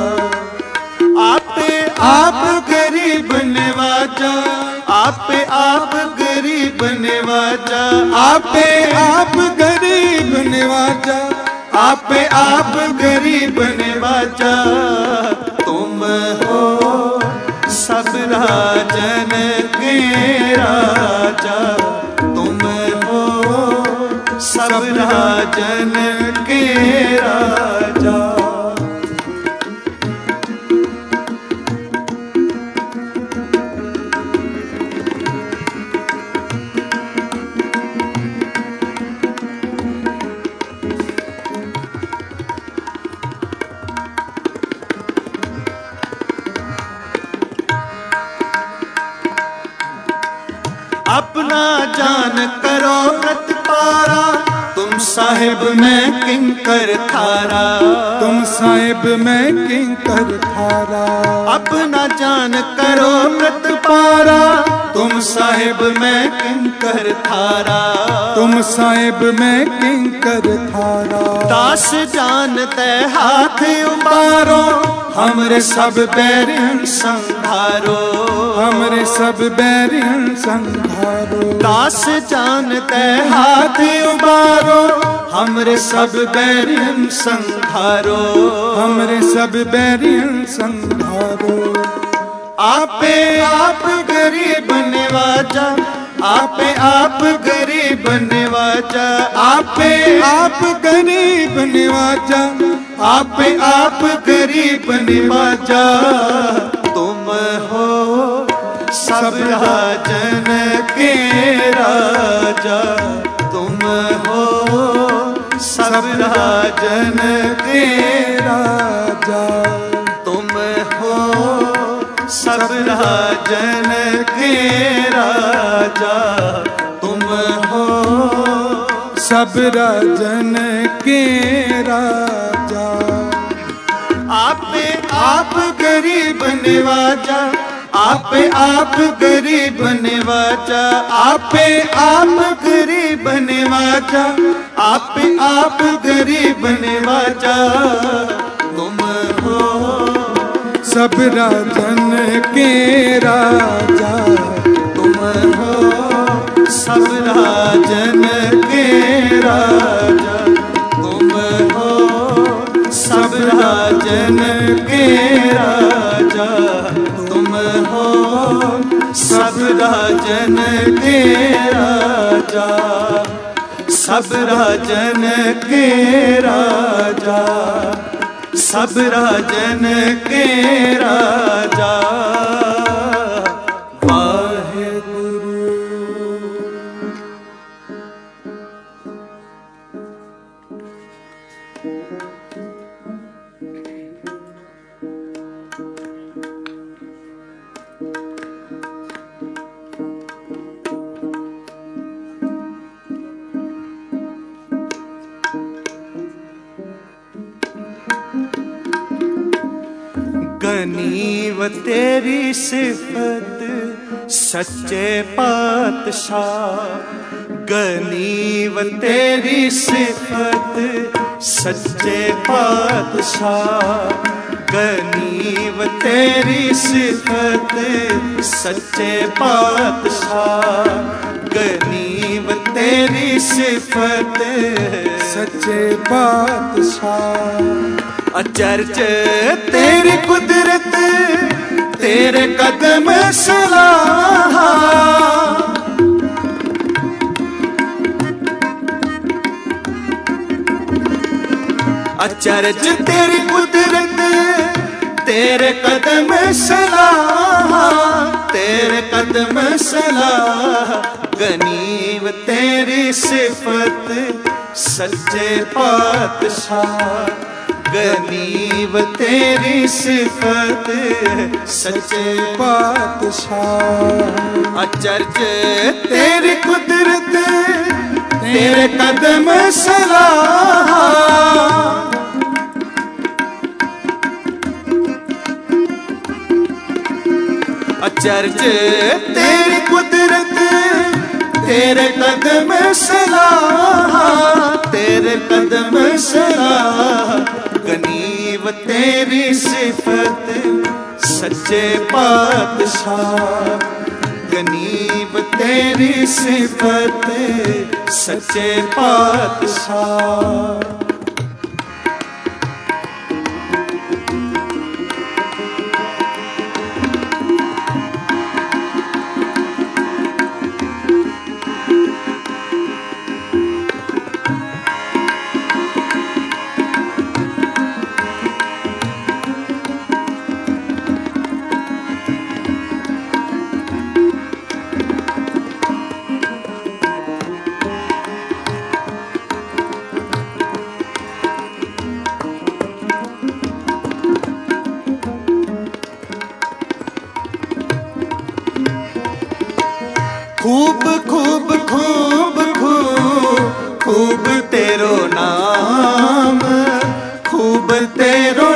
आपे आप गरीब निवाजा, आपे आप गरीब निवाजा, आपे आप गरीब निवाजा, आपे आप गरीब निवाजा। तुम हो सब राजन के राजा, तुम हो सब राजन के राजा। अपना जान करो व्रत पारा, तुम साहिब में किंकर थारा, तुम साहिब में किंकर थारा। अपना जान करो व्रत पारा, तुम साहिब मैं किंकर थारा, तुम साहिब मैं किंकर थारा। दास जानते हाथ उबारो, हमरे सब बैरियन संहारो, हमरे सब बैरियन संहारो। दास जानते हाथ उबारो, हमरे सब बैरियन संहारो, हमरे सब बैरियन संहारो। आपे आप गरीब नवाजा, आपे आप गरीब नवाजा, आपे आप गरीब नवाजा, आपे आप गरीब नवाजा। तुम हो सब राजन के राजा, तुम हो सब राजन के राजा, तुम हो सब राजन के राजा, तुम हो सब राजन के राजा। आपे आप गरीब नवाजा, आपे आप गरीब नवाजा, आपे आप गरीब नवाजा, आपे आप गरीब नवाजा। तुम हो सब राजन के राजा, तुम हो सब राजन के राजा, तुम हो सब राजन के राजा, तुम हो सब राजन के राजा, सब राजन के राजा, सब राजन के राजा। गनीव तेरी सिफत सच्चे पातशाह, गनीव तेरी सिफत सच्चे पातशाह, गनीव तेरी सिफत सच्चे पातशाह, गनीव तेरी सिफत सच्चे पातशाह। अचरज तेरी कुदरत तेरे कदम सलाहा, अचरज तेरी कुदरत तेरे कदम सलाहा, तेरे कदम सलाहा। गनीव तेरी सिफत सच्चे पातशाह, गनीव तेरी सिफत सच्चे पातशाह। अचरज तेरी कुदरत तेरे कदम सलाहा, अचरज तेरी कुदरत तेरे कदम सलाहा, तेरे कदम सलाहा। गनीव तेरी सिफत सच्चे पातशाह, गनीव तेरी सिफत सच्चे पातशाह। खूब खूब खूब खूब खूब तेरो नाम, खूब तेरो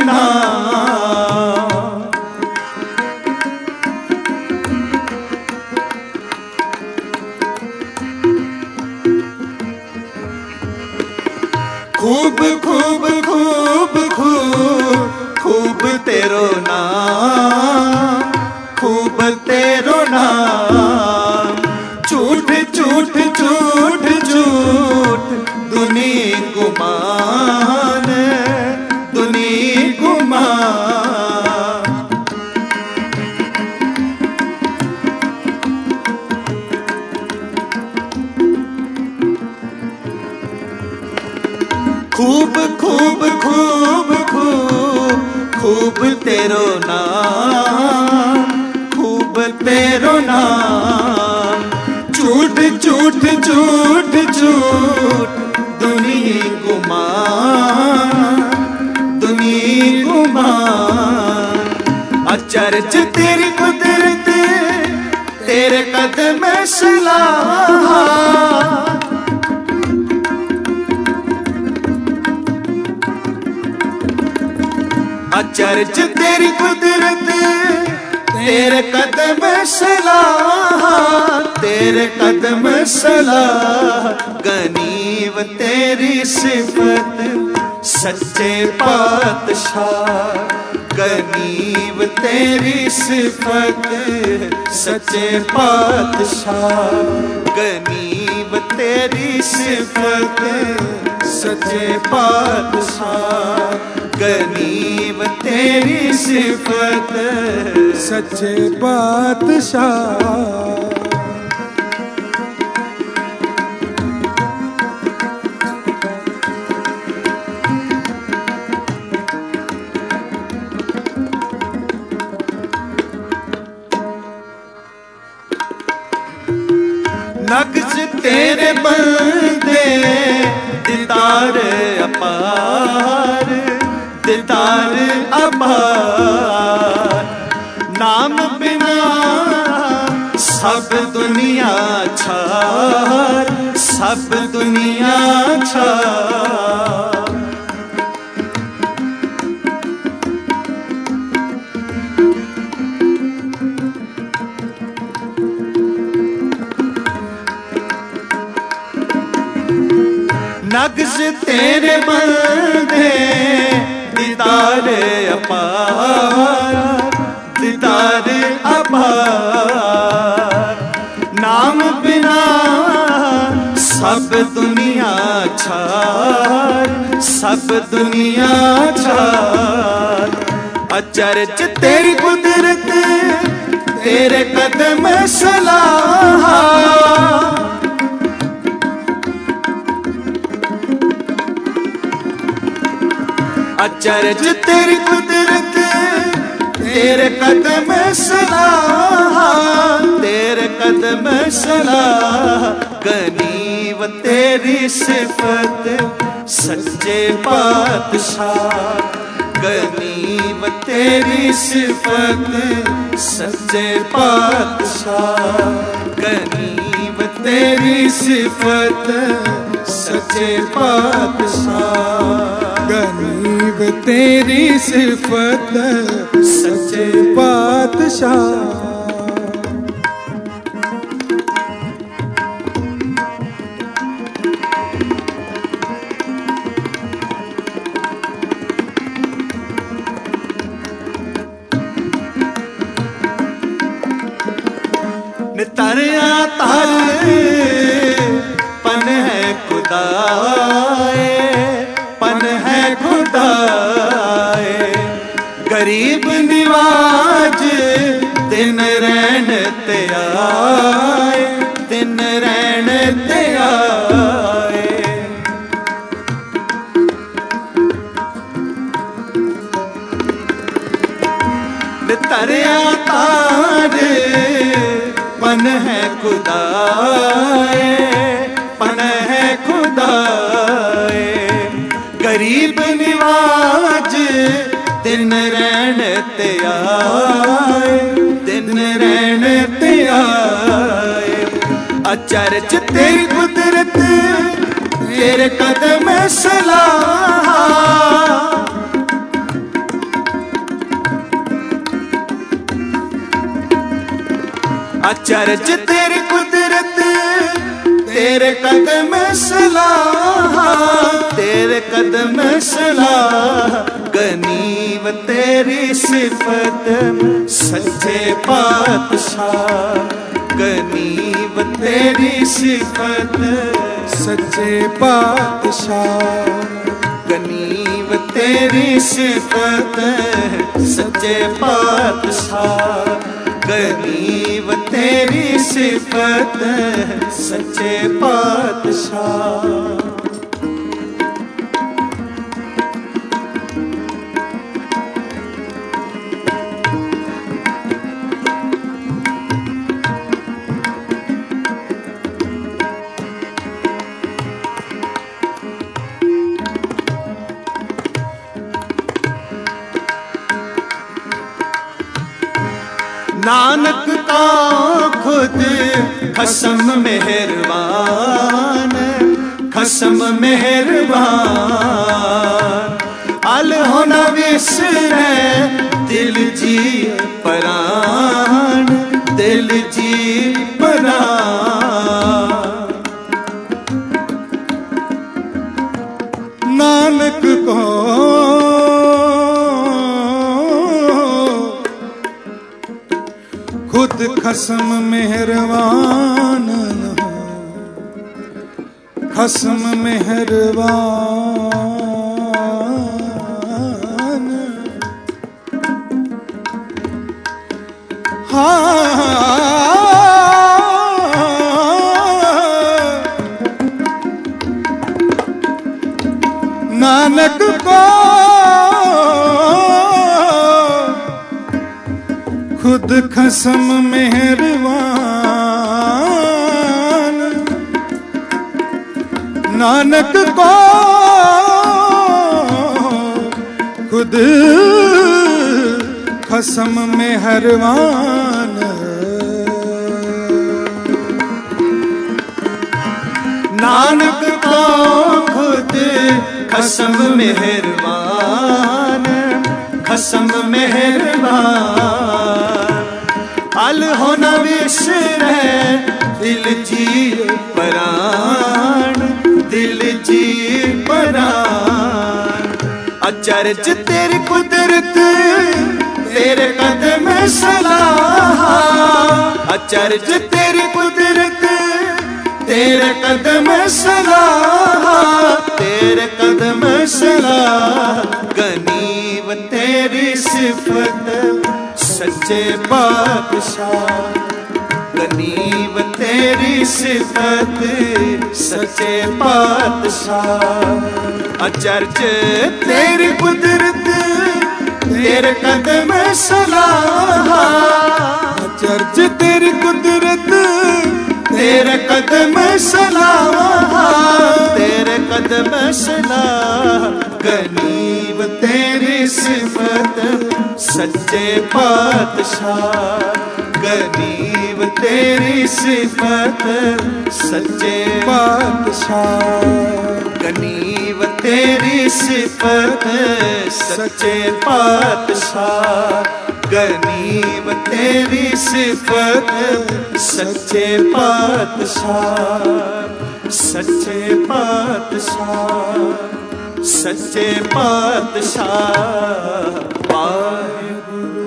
नाम, खूब खूब खूब खूब खूब तेरो नाम, खूब तेरो नाम। झूठ झूठ झूठ झूठ दुनी गुमान, दुनी गुमान। खूब खूब खूब खूब खूब तेरो नाम, खूब तेरो नाम। झूठ झूठ झूठ झूठ दुनी गुमान, दुनी गुमान। अचरज तेरी कुदरत, तेरे कदम सलाह। अचरज तेरी कुदरत, तेरे कदम सलाह, तेरे कदम सलाह। गनीव तेरी सिफत सच्चे पातशाह, गनीव तेरी सिफत सच्चे पातशाह। गनीव तेरी सिफत सच्चे पातशाह, गनीव तेरी सिफत सच्चे पातशाह। नक्श तेरे बंदे दीदार अपार, दीदार अपार। नाम बिना सब दुनिया छार, सब दुनिया छार। नक्श तेरे बंदे दीदार अपार, दीदार अपार। नाम बिना सब दुनिया छार, सब दुनिया छार। अचरज तेरी कुदरत, तेरे कदम सलाह। अचरज तेरी कुदरत, तेरे कदम सलाह, तेरे कदम सलाह। गनीव तेरी सिफत सच्चे पातशाह, गनीव तेरी सिफत सच्चे पातशाह। गनीव तेरी सिफत सच्चे पातशाह, गनीव तेरी सिफत सच्चे पातशाह। नितरिया तार पन है खुदाए, पन है खुदाए। गरीब निवाज दिन रैन ते आए, दिन रैन ते आए। नितरिया तार पन है खुदाए, पन है खुदाए। गरीब निवाज दिन रैन ते आए, दिन रैन ते आए। अचरज तेरी कुदरत, तेरे कदम सलाह। अचरज तेरी कुदरत, तेरे कदम सलाह, तेरे कदम सलाह, गनीव तेरी सिफत सच्चे पातशाह, गनीव तेरी सिफत सच्चे पातशाह, गनीव तेरी सिफत सच्चे पातशाह, गनीव तेरी सिफत सच्चे पातशाह। नानक का खुद खसम मेहरबान, खसम मेहरबान, अल होना विसरे दिल जी परान, दिल जी परान। नानक को खुद खसम मेहरबान, खसम मेहरबान, हाँ नानक को खुद खसम मेहरबान, नानक को खुद खसम मेहरबान, नानक को खुद खसम मेहरबान, खसम मेहरबान, अल होना विसरे दिल जी परान, दिल जी परान। अचरज तेरी कुदरत तेरे कदम सलाह, अचरज तेरी कुदरत तेरे कदम सलाह, तेरे कदम सलाह, गनीव तेरी सिफत सच्चे पातशाह, गनीव तेरी सिफत सच्चे पातशाह। अचरज तेरी कुदरत तेरे कदम सलाह, अचरज तेरी कुदरत तेरे कदम सलाह, तेरे कदम सलाह, गनीव तेरी सिफत सच्चे पातशाह, गनीव तेरी सिफत सच्चे पातशाह, गनीव तेरी सिफत सच्चे पातशाह, गनीव तेरी सिफत सच्चे पातशाह, सच्चे पातशाह, सच्चे पातशाह। वाहिगुरु।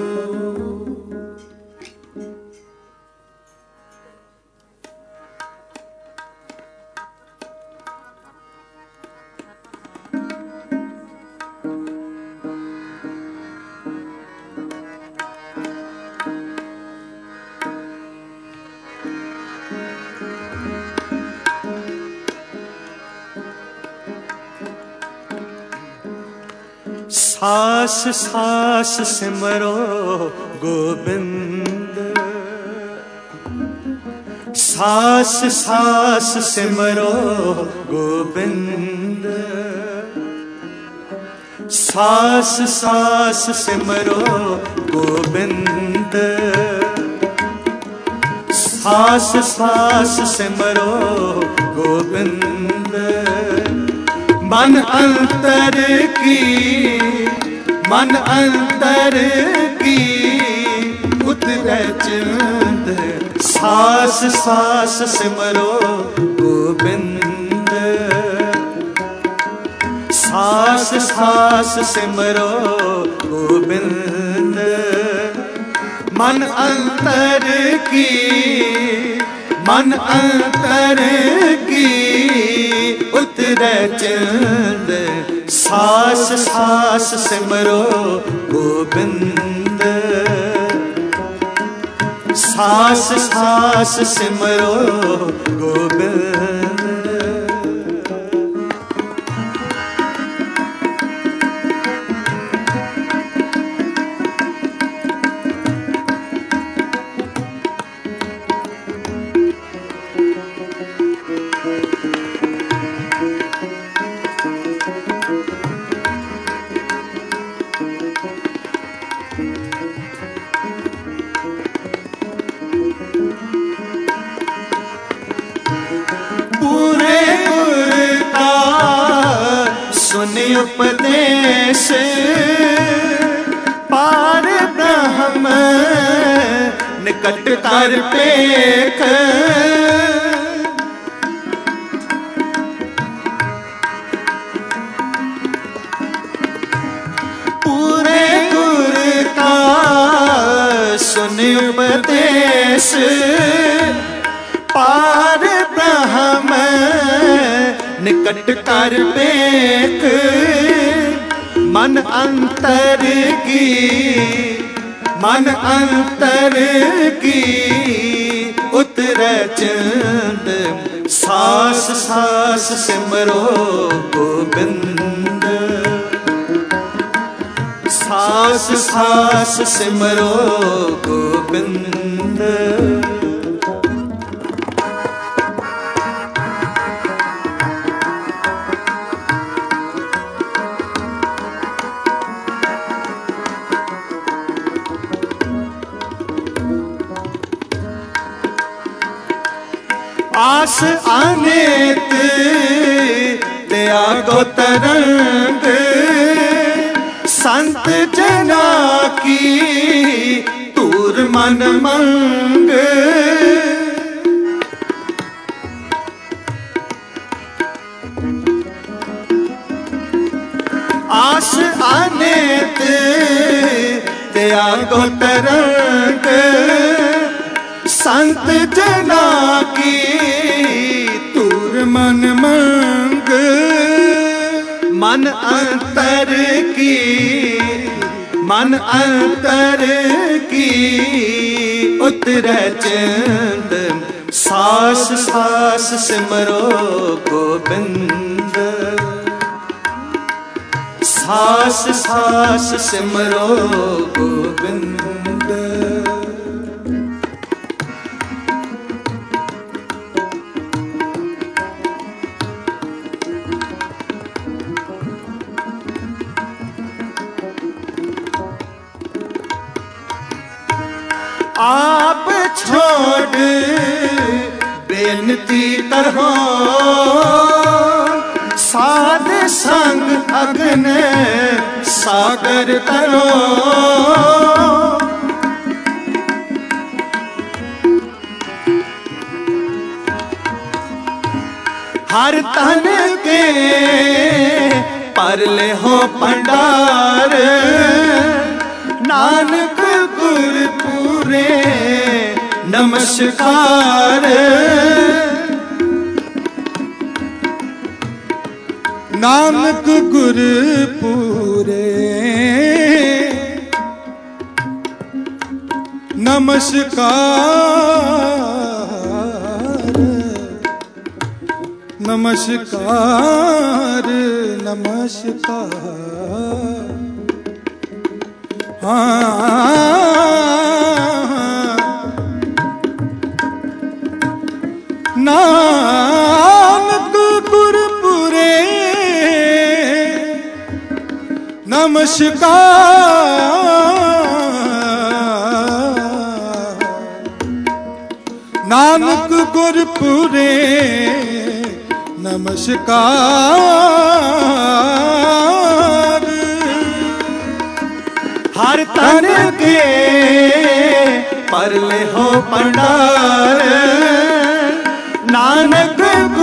सास सास सिमरो गोबिंद, सास सास सिमरो गोबिंद, सास सास सिमरो गोबिंद, सास सास सिमरो गोबिंद। मन अंतर की, मन अंतर की उतरे चिंद, सास सास सिमरो गोबिंद। सास सास सिमरो गोबिंद। मन अंतर की मन अंतर की उतरे चंद। सास सास सिमरो गोबिंद। सास सास सिमरो गोबिंद। उपदेश पार ब्रह्म निकट कर पेख। पूरे गुर का सुन उपदेश पार ब्रह्म निकट कर पेख। मन अंतर की मन अंतर की उतरे चंद। सास सास सिमरो गोबिंद। सास सास सिमरो गोबिंद। आस अनेत त्यागो तरंग। संत जना की तूर मन मंग। आस अनेत त्यागो तरंग। संत जना की तूर मन मंग। मन अंतर की मन अंतर की उतरे चंद। सास सास सिमरो गोबिंद। सास सास सिमरो गोबिंद। आप छोड़ बेनती करो साध संग अग्न सागर करो। हर तन के परले हो भंडार। नानक गुर पूरे नमस्कार। नानक गुर पूरे नमस्कार। नमस्कार नमस्कार। हाँ नानक गुर पूरे नमस्कार। नानक गुर पूरे नमस्कार। हर तन के परले हो भंडार। नानक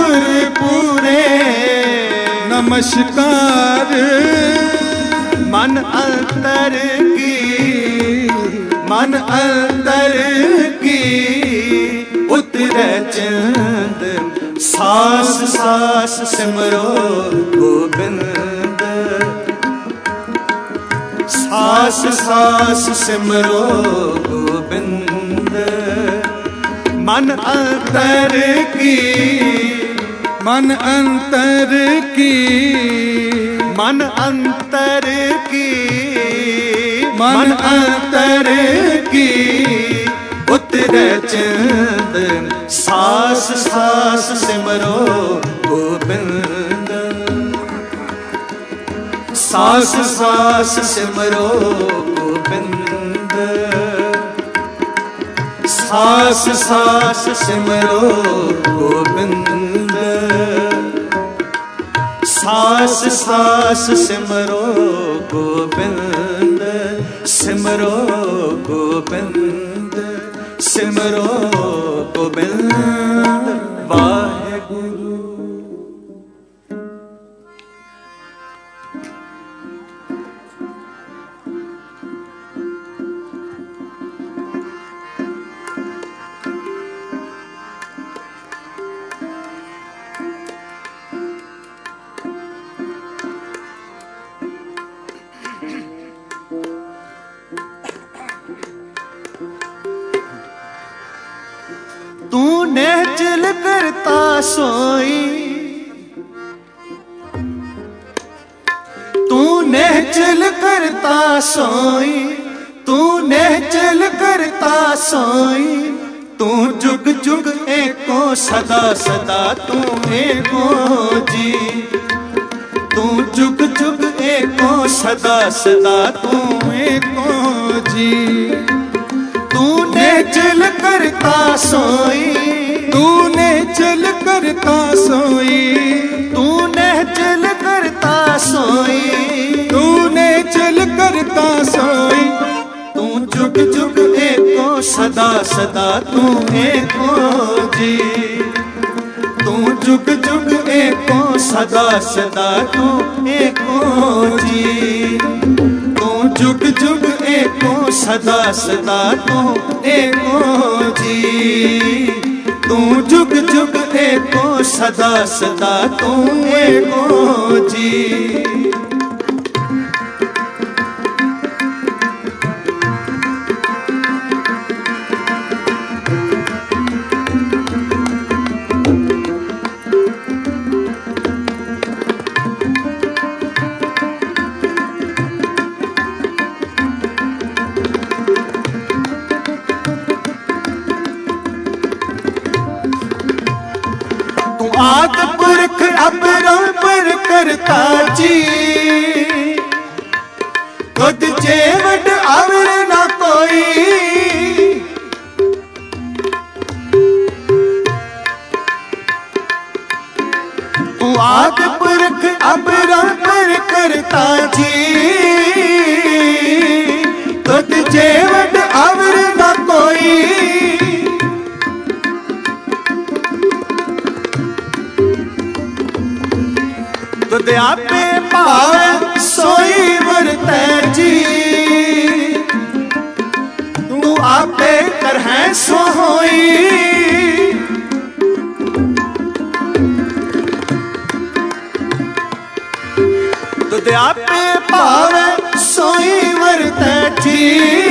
नमस्कार। मन अंतर की, मन अंतर की उतरे चिंद, सास सास सिमरो गोबिंद, सास सास सिमरो गोबिंद। मन अंतर की, मन अंतर की, मन अंतर की, मन अंतर की उतरे चिंद, सास सास सिमरो गोबिंद, सास सास सिमरो गोबिंद, सास सास सिमरो गोबिंद, सास सास सिमरो गोबिंद, सिमरो गोबिंद, सिमरो गोबिंद वाहेगुरु। तूने चल करता सोई, तूने चल करता सोई, तूने चल करता सोई। तू जुग जुग एको सदा सदा तू एको जी, तू जुग जुग एको सदा सदा तू एको जी। तूने चल करता सोई, तूने चल करता सोई, तूने चल करता सोई, तूने चल करता सोई। तू जुग जुग एको सदा सदा तू एको जी, तू जुग जुग एको सदा सदा तू एको जी। तू जुग जुग एको सदा सदा तू एको जी, तू जुग जुग एको सदा सदा तू एको जी। आद पुरख अपरों पर करता जी, खुद जेवट अवर न कोई। तू आद पुरख अपरों पर करता जी, खुद जेवट अवर न कोई। तुद आपे पावे सोई वरतै जी, तू आपे करहै सोई। तुद आपे पावे सोई वरतै जी,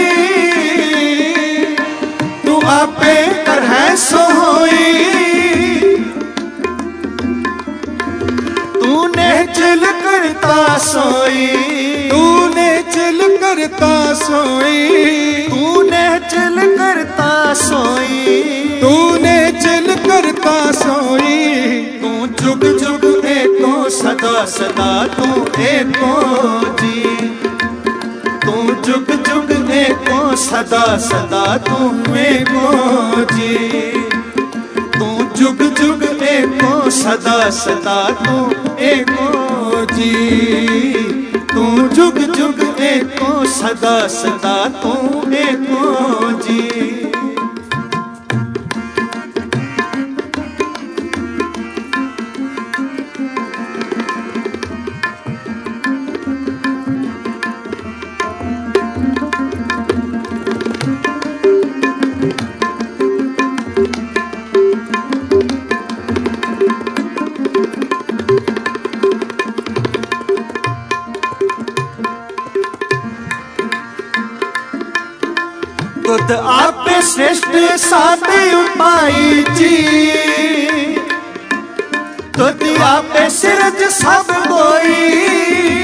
तू आपे करहै सोई। तूने चल करता सोई, तूने चल करता सोई, तूने चल करता सोई, तूने चल करता सोई। तू जुग जुग एको सदा सदा तू एको जी, तू जुग जुग एको सदा सदा तू एको जी। तू जुग जुग एको सदा सदा तू एको जी, तू जुग जुग एको सदा सदा तू एको जी। तुद आपे श्रेष्ठ साधे उपाई जी, तुद आपे सिरज सब कोई।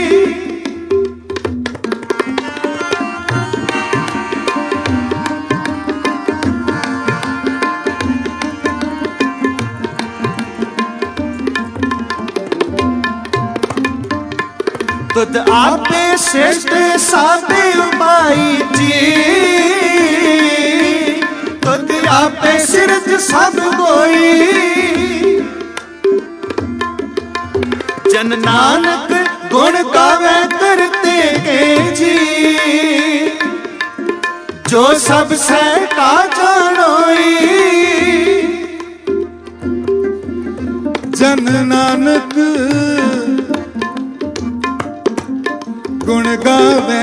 तुद आपे श्रेष्ठ साधे उपाई जी, तुद आपे सिरज सब कोई। जन नानक गुण गावे करते के जी, जो सब सहटा जानोई। जन नानक गुण गावे,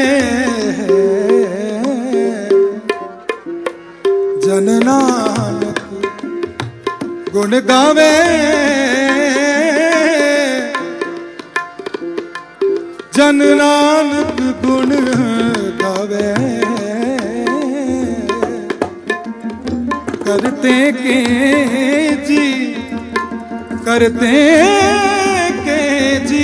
जन नानक गुण गावे, जन नानक गुण गावे। करते के जी, करते के जी,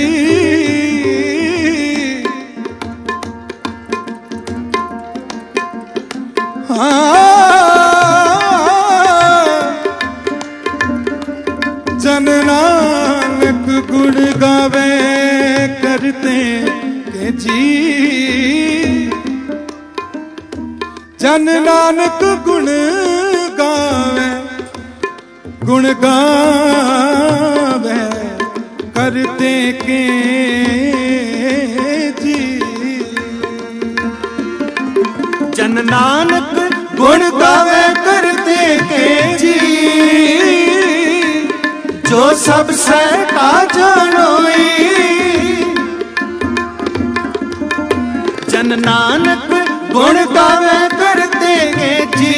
जन नानक गुण गावे करते के जी, जन नानक गुण गावे, गुण गावे करते के जी। जन नानक गुण गावे करते के जी, जो सब सहटा जानोई। जन नानक गुण गावे करते के जी,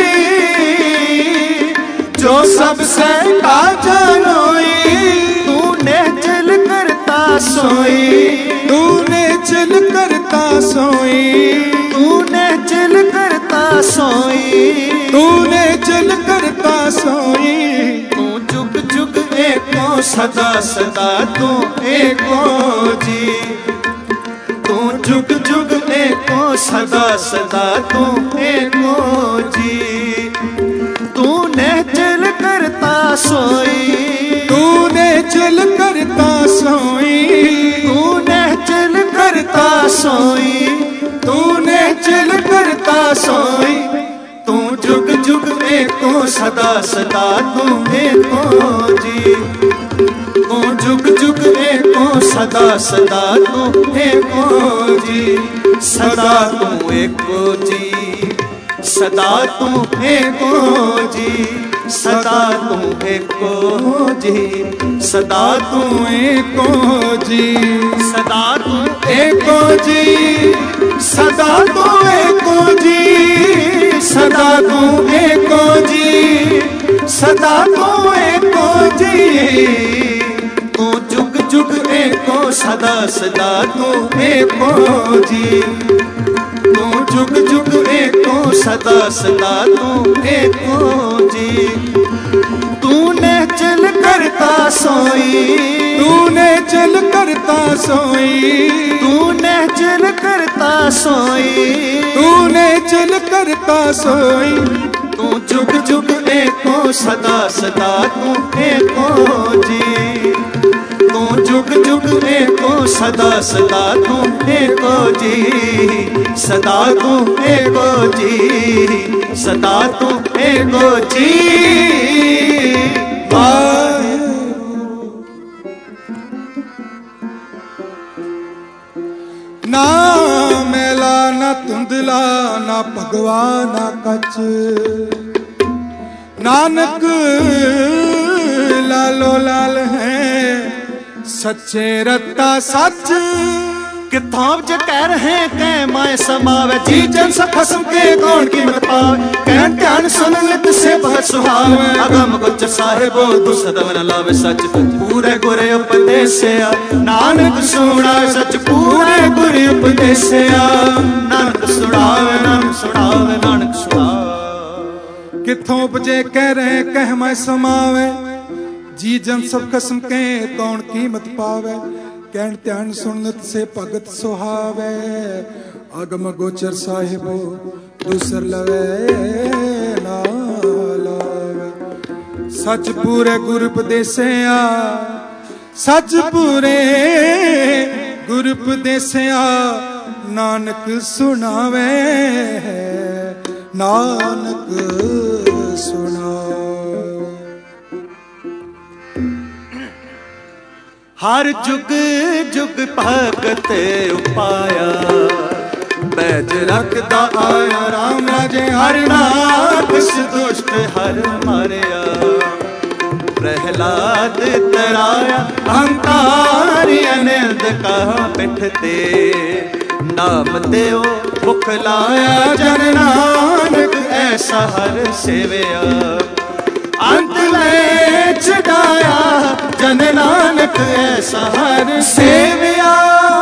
जो सब सहटा जानोई। तूने चल करता सोई, तूने चल करता सोई, तूने चल करता सोई, तूने चल करता सोई। तू जुग जुग एको सदा सदा तू एको जी, तू जुग जुग एको सदा सदा तू एको जी। तूने चल करता सोई, तूने चल करता सोई, तूने चल करता सोई, तूने चल करता सोई। तू जुग जुग एको सदा सदा तू एको जी, तू जुग जुग एको सदा सदा तू एको जी। सदा तू एको जी, सदा तू एको जी, सदा तू एको जी, सदा तू एको जी, सदा तू एको जी, सदा तू एको जी, सदा तू एको जी, सदा तू एको जी। तू जुग जुग एको सदा सदा तू एको जी, तू जुग जुग एको सदा सदा तू एको जी। तूने चल करता सोई, तूने चल करता सोई, तूने चल करता सोई, तूने चल करता सोई। तू जुग जुग एको सदा सदा तू एको जी, तू जुग जुग एको सदा सदा तू एको जी, सदा तू एको जी, सदा तू एको जी। ना मैला ना धुंधला ना भगवा ना कच, नानक लालो लाल है सच्चे रत्ता सच। किथों च कह रहे कह माए समावे जी जन सब खसम के कौन कीमत पावे कहन ध्यान सुन नित से बहुत सुहावे अगम गुच साहिबो तू सदम न लावे सच पूरे गुरे उपदेसिया नानक सुनावे सच पूरे गुरे उपदेसिया नानक सुनावे नानक सुनावे नानक सुनावे किथों उपजे कह रहे कह माए समावे जी जन सब खसम के कौन कीमत पावे कहन ध्यान सुनत से भगत सुहावे अगम गोचर साहिबो दूसर लवे ना लावे सच पूरे गुर उपदेसिया सच पूरे गुर उपदेसिया नानक सुनावे नानक सुनावे हर जुग जुग भगत उपाया बैज रखदा आया राम राजे हर नाथ दुष्ट हर मारिया प्रहलाद तराया अहंकारी अनिर्द कहा पिठते नाम देओ भुख लाया जन नानक ऐसा हर सेवया अंत ले छड़ाया जन नानक ऐसा हर सेवया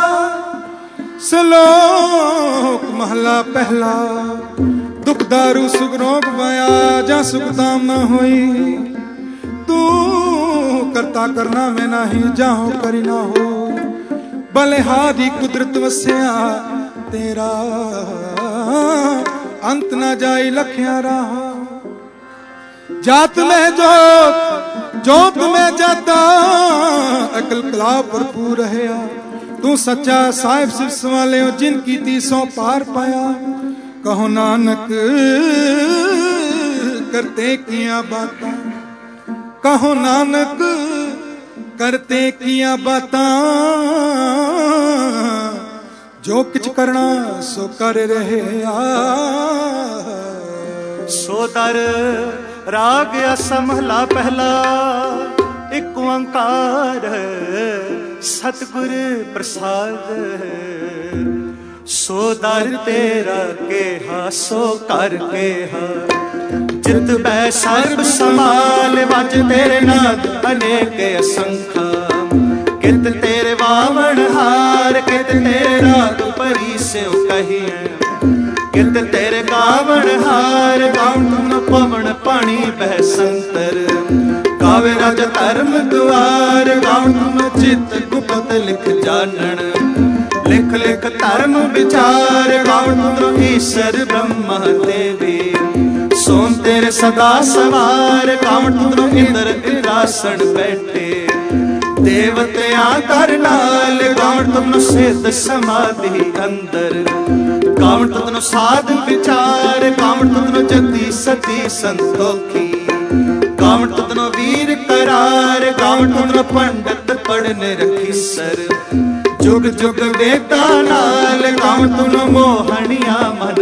श्लोक महला पहला दुख दारू सुख रोग बया जा सुख दाम न होई तू करता करना में नाही जाहो करी ना हो बलिहारी कुदरत वस्या तेरा अंत ना जाई लखिया रहा जात में जोत जोत में जाता अकल कला भरपूर है तू सच्चा साहिब सिर संभाले जिनकी तीसों पार पाया कहो नानक करते किया बाता कहो नानक करते किया बाता जो किछ करना सो कर रहे आ सो दर राग असमहला पहला एक ओंकार सतगुर प्रसाद सो दर तेरा केहा सो कर केहा जित बै सर्ब समाल वज तेरे नाद अनेक असंखा कित तेरे वावण हार कित तेरे राग परी से कहिए कित तेरे गावण हार गाउन पवन पानी बह संतर गावे राज धर्म द्वार गाउन चित गुप्त लिख जानन लिख लिख धर्म विचार गाउन ईश्वर ब्रह्मा देवी सोन तेरे सदा सवार गाउन इंद्र इंद्रासन बैठे देवतिया कर नाल गाउन तुम सिद्ध समाधि अंदर गावण ततनो साध विचार गावण ततनो जति सती संतोखी गावण ततनो वीर करार गावण ततनो पंडित पढ़ने रखी सर जुग जुग वेदा नाल गावण ततनो मोहनिया मन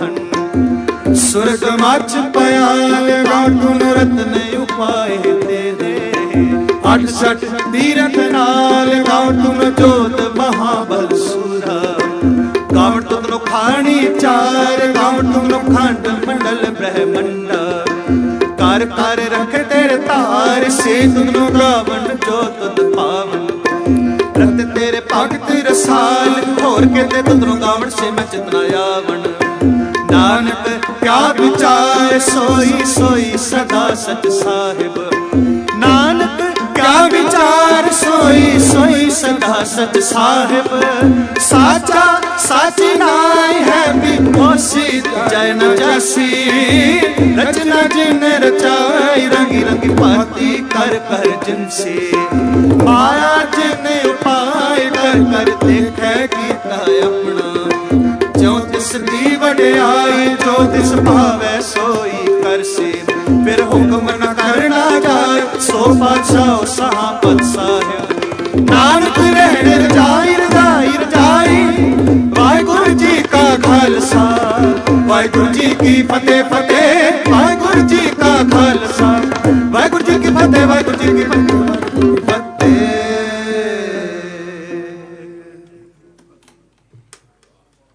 मोहन सुरग मच पयाल गावण ततनो रत्न उपाय दे दे अठ सठ तीरथ नाल गावण ततनो जोत महाबल सूरा गावण तुमनो खानी चार गावण तुमनो खंड मंडल ब्रह्मंडा कर कर रख तेरे तार से तुमनो गावण जो तुद पावन रत तेरे भगत रसाल होर कहते तुमनो गावण से मैं चितना यावन नानक क्या विचार सोई सोई सदा सच साहिब नानक क्या विचार सोई सोई सदा सच साहिब साचा साची नाय है विमोसी जय न जैसी रचना जिन रचाई रंगी रंगी पाती कर कर जिनसे माया जिन उपाय कर कर देखे कीता अपना जो तिस दी वड्याई जो तिस भावे सोई कर से फिर हुक्म न करना जाए सो पातशाह सहापत साहिब नानक रहने रजाई रजाई रजाई वाहिगुरु जी का खालसा वाहिगुरु जी की फतेह फतेह वाहिगुरु जी का खालसा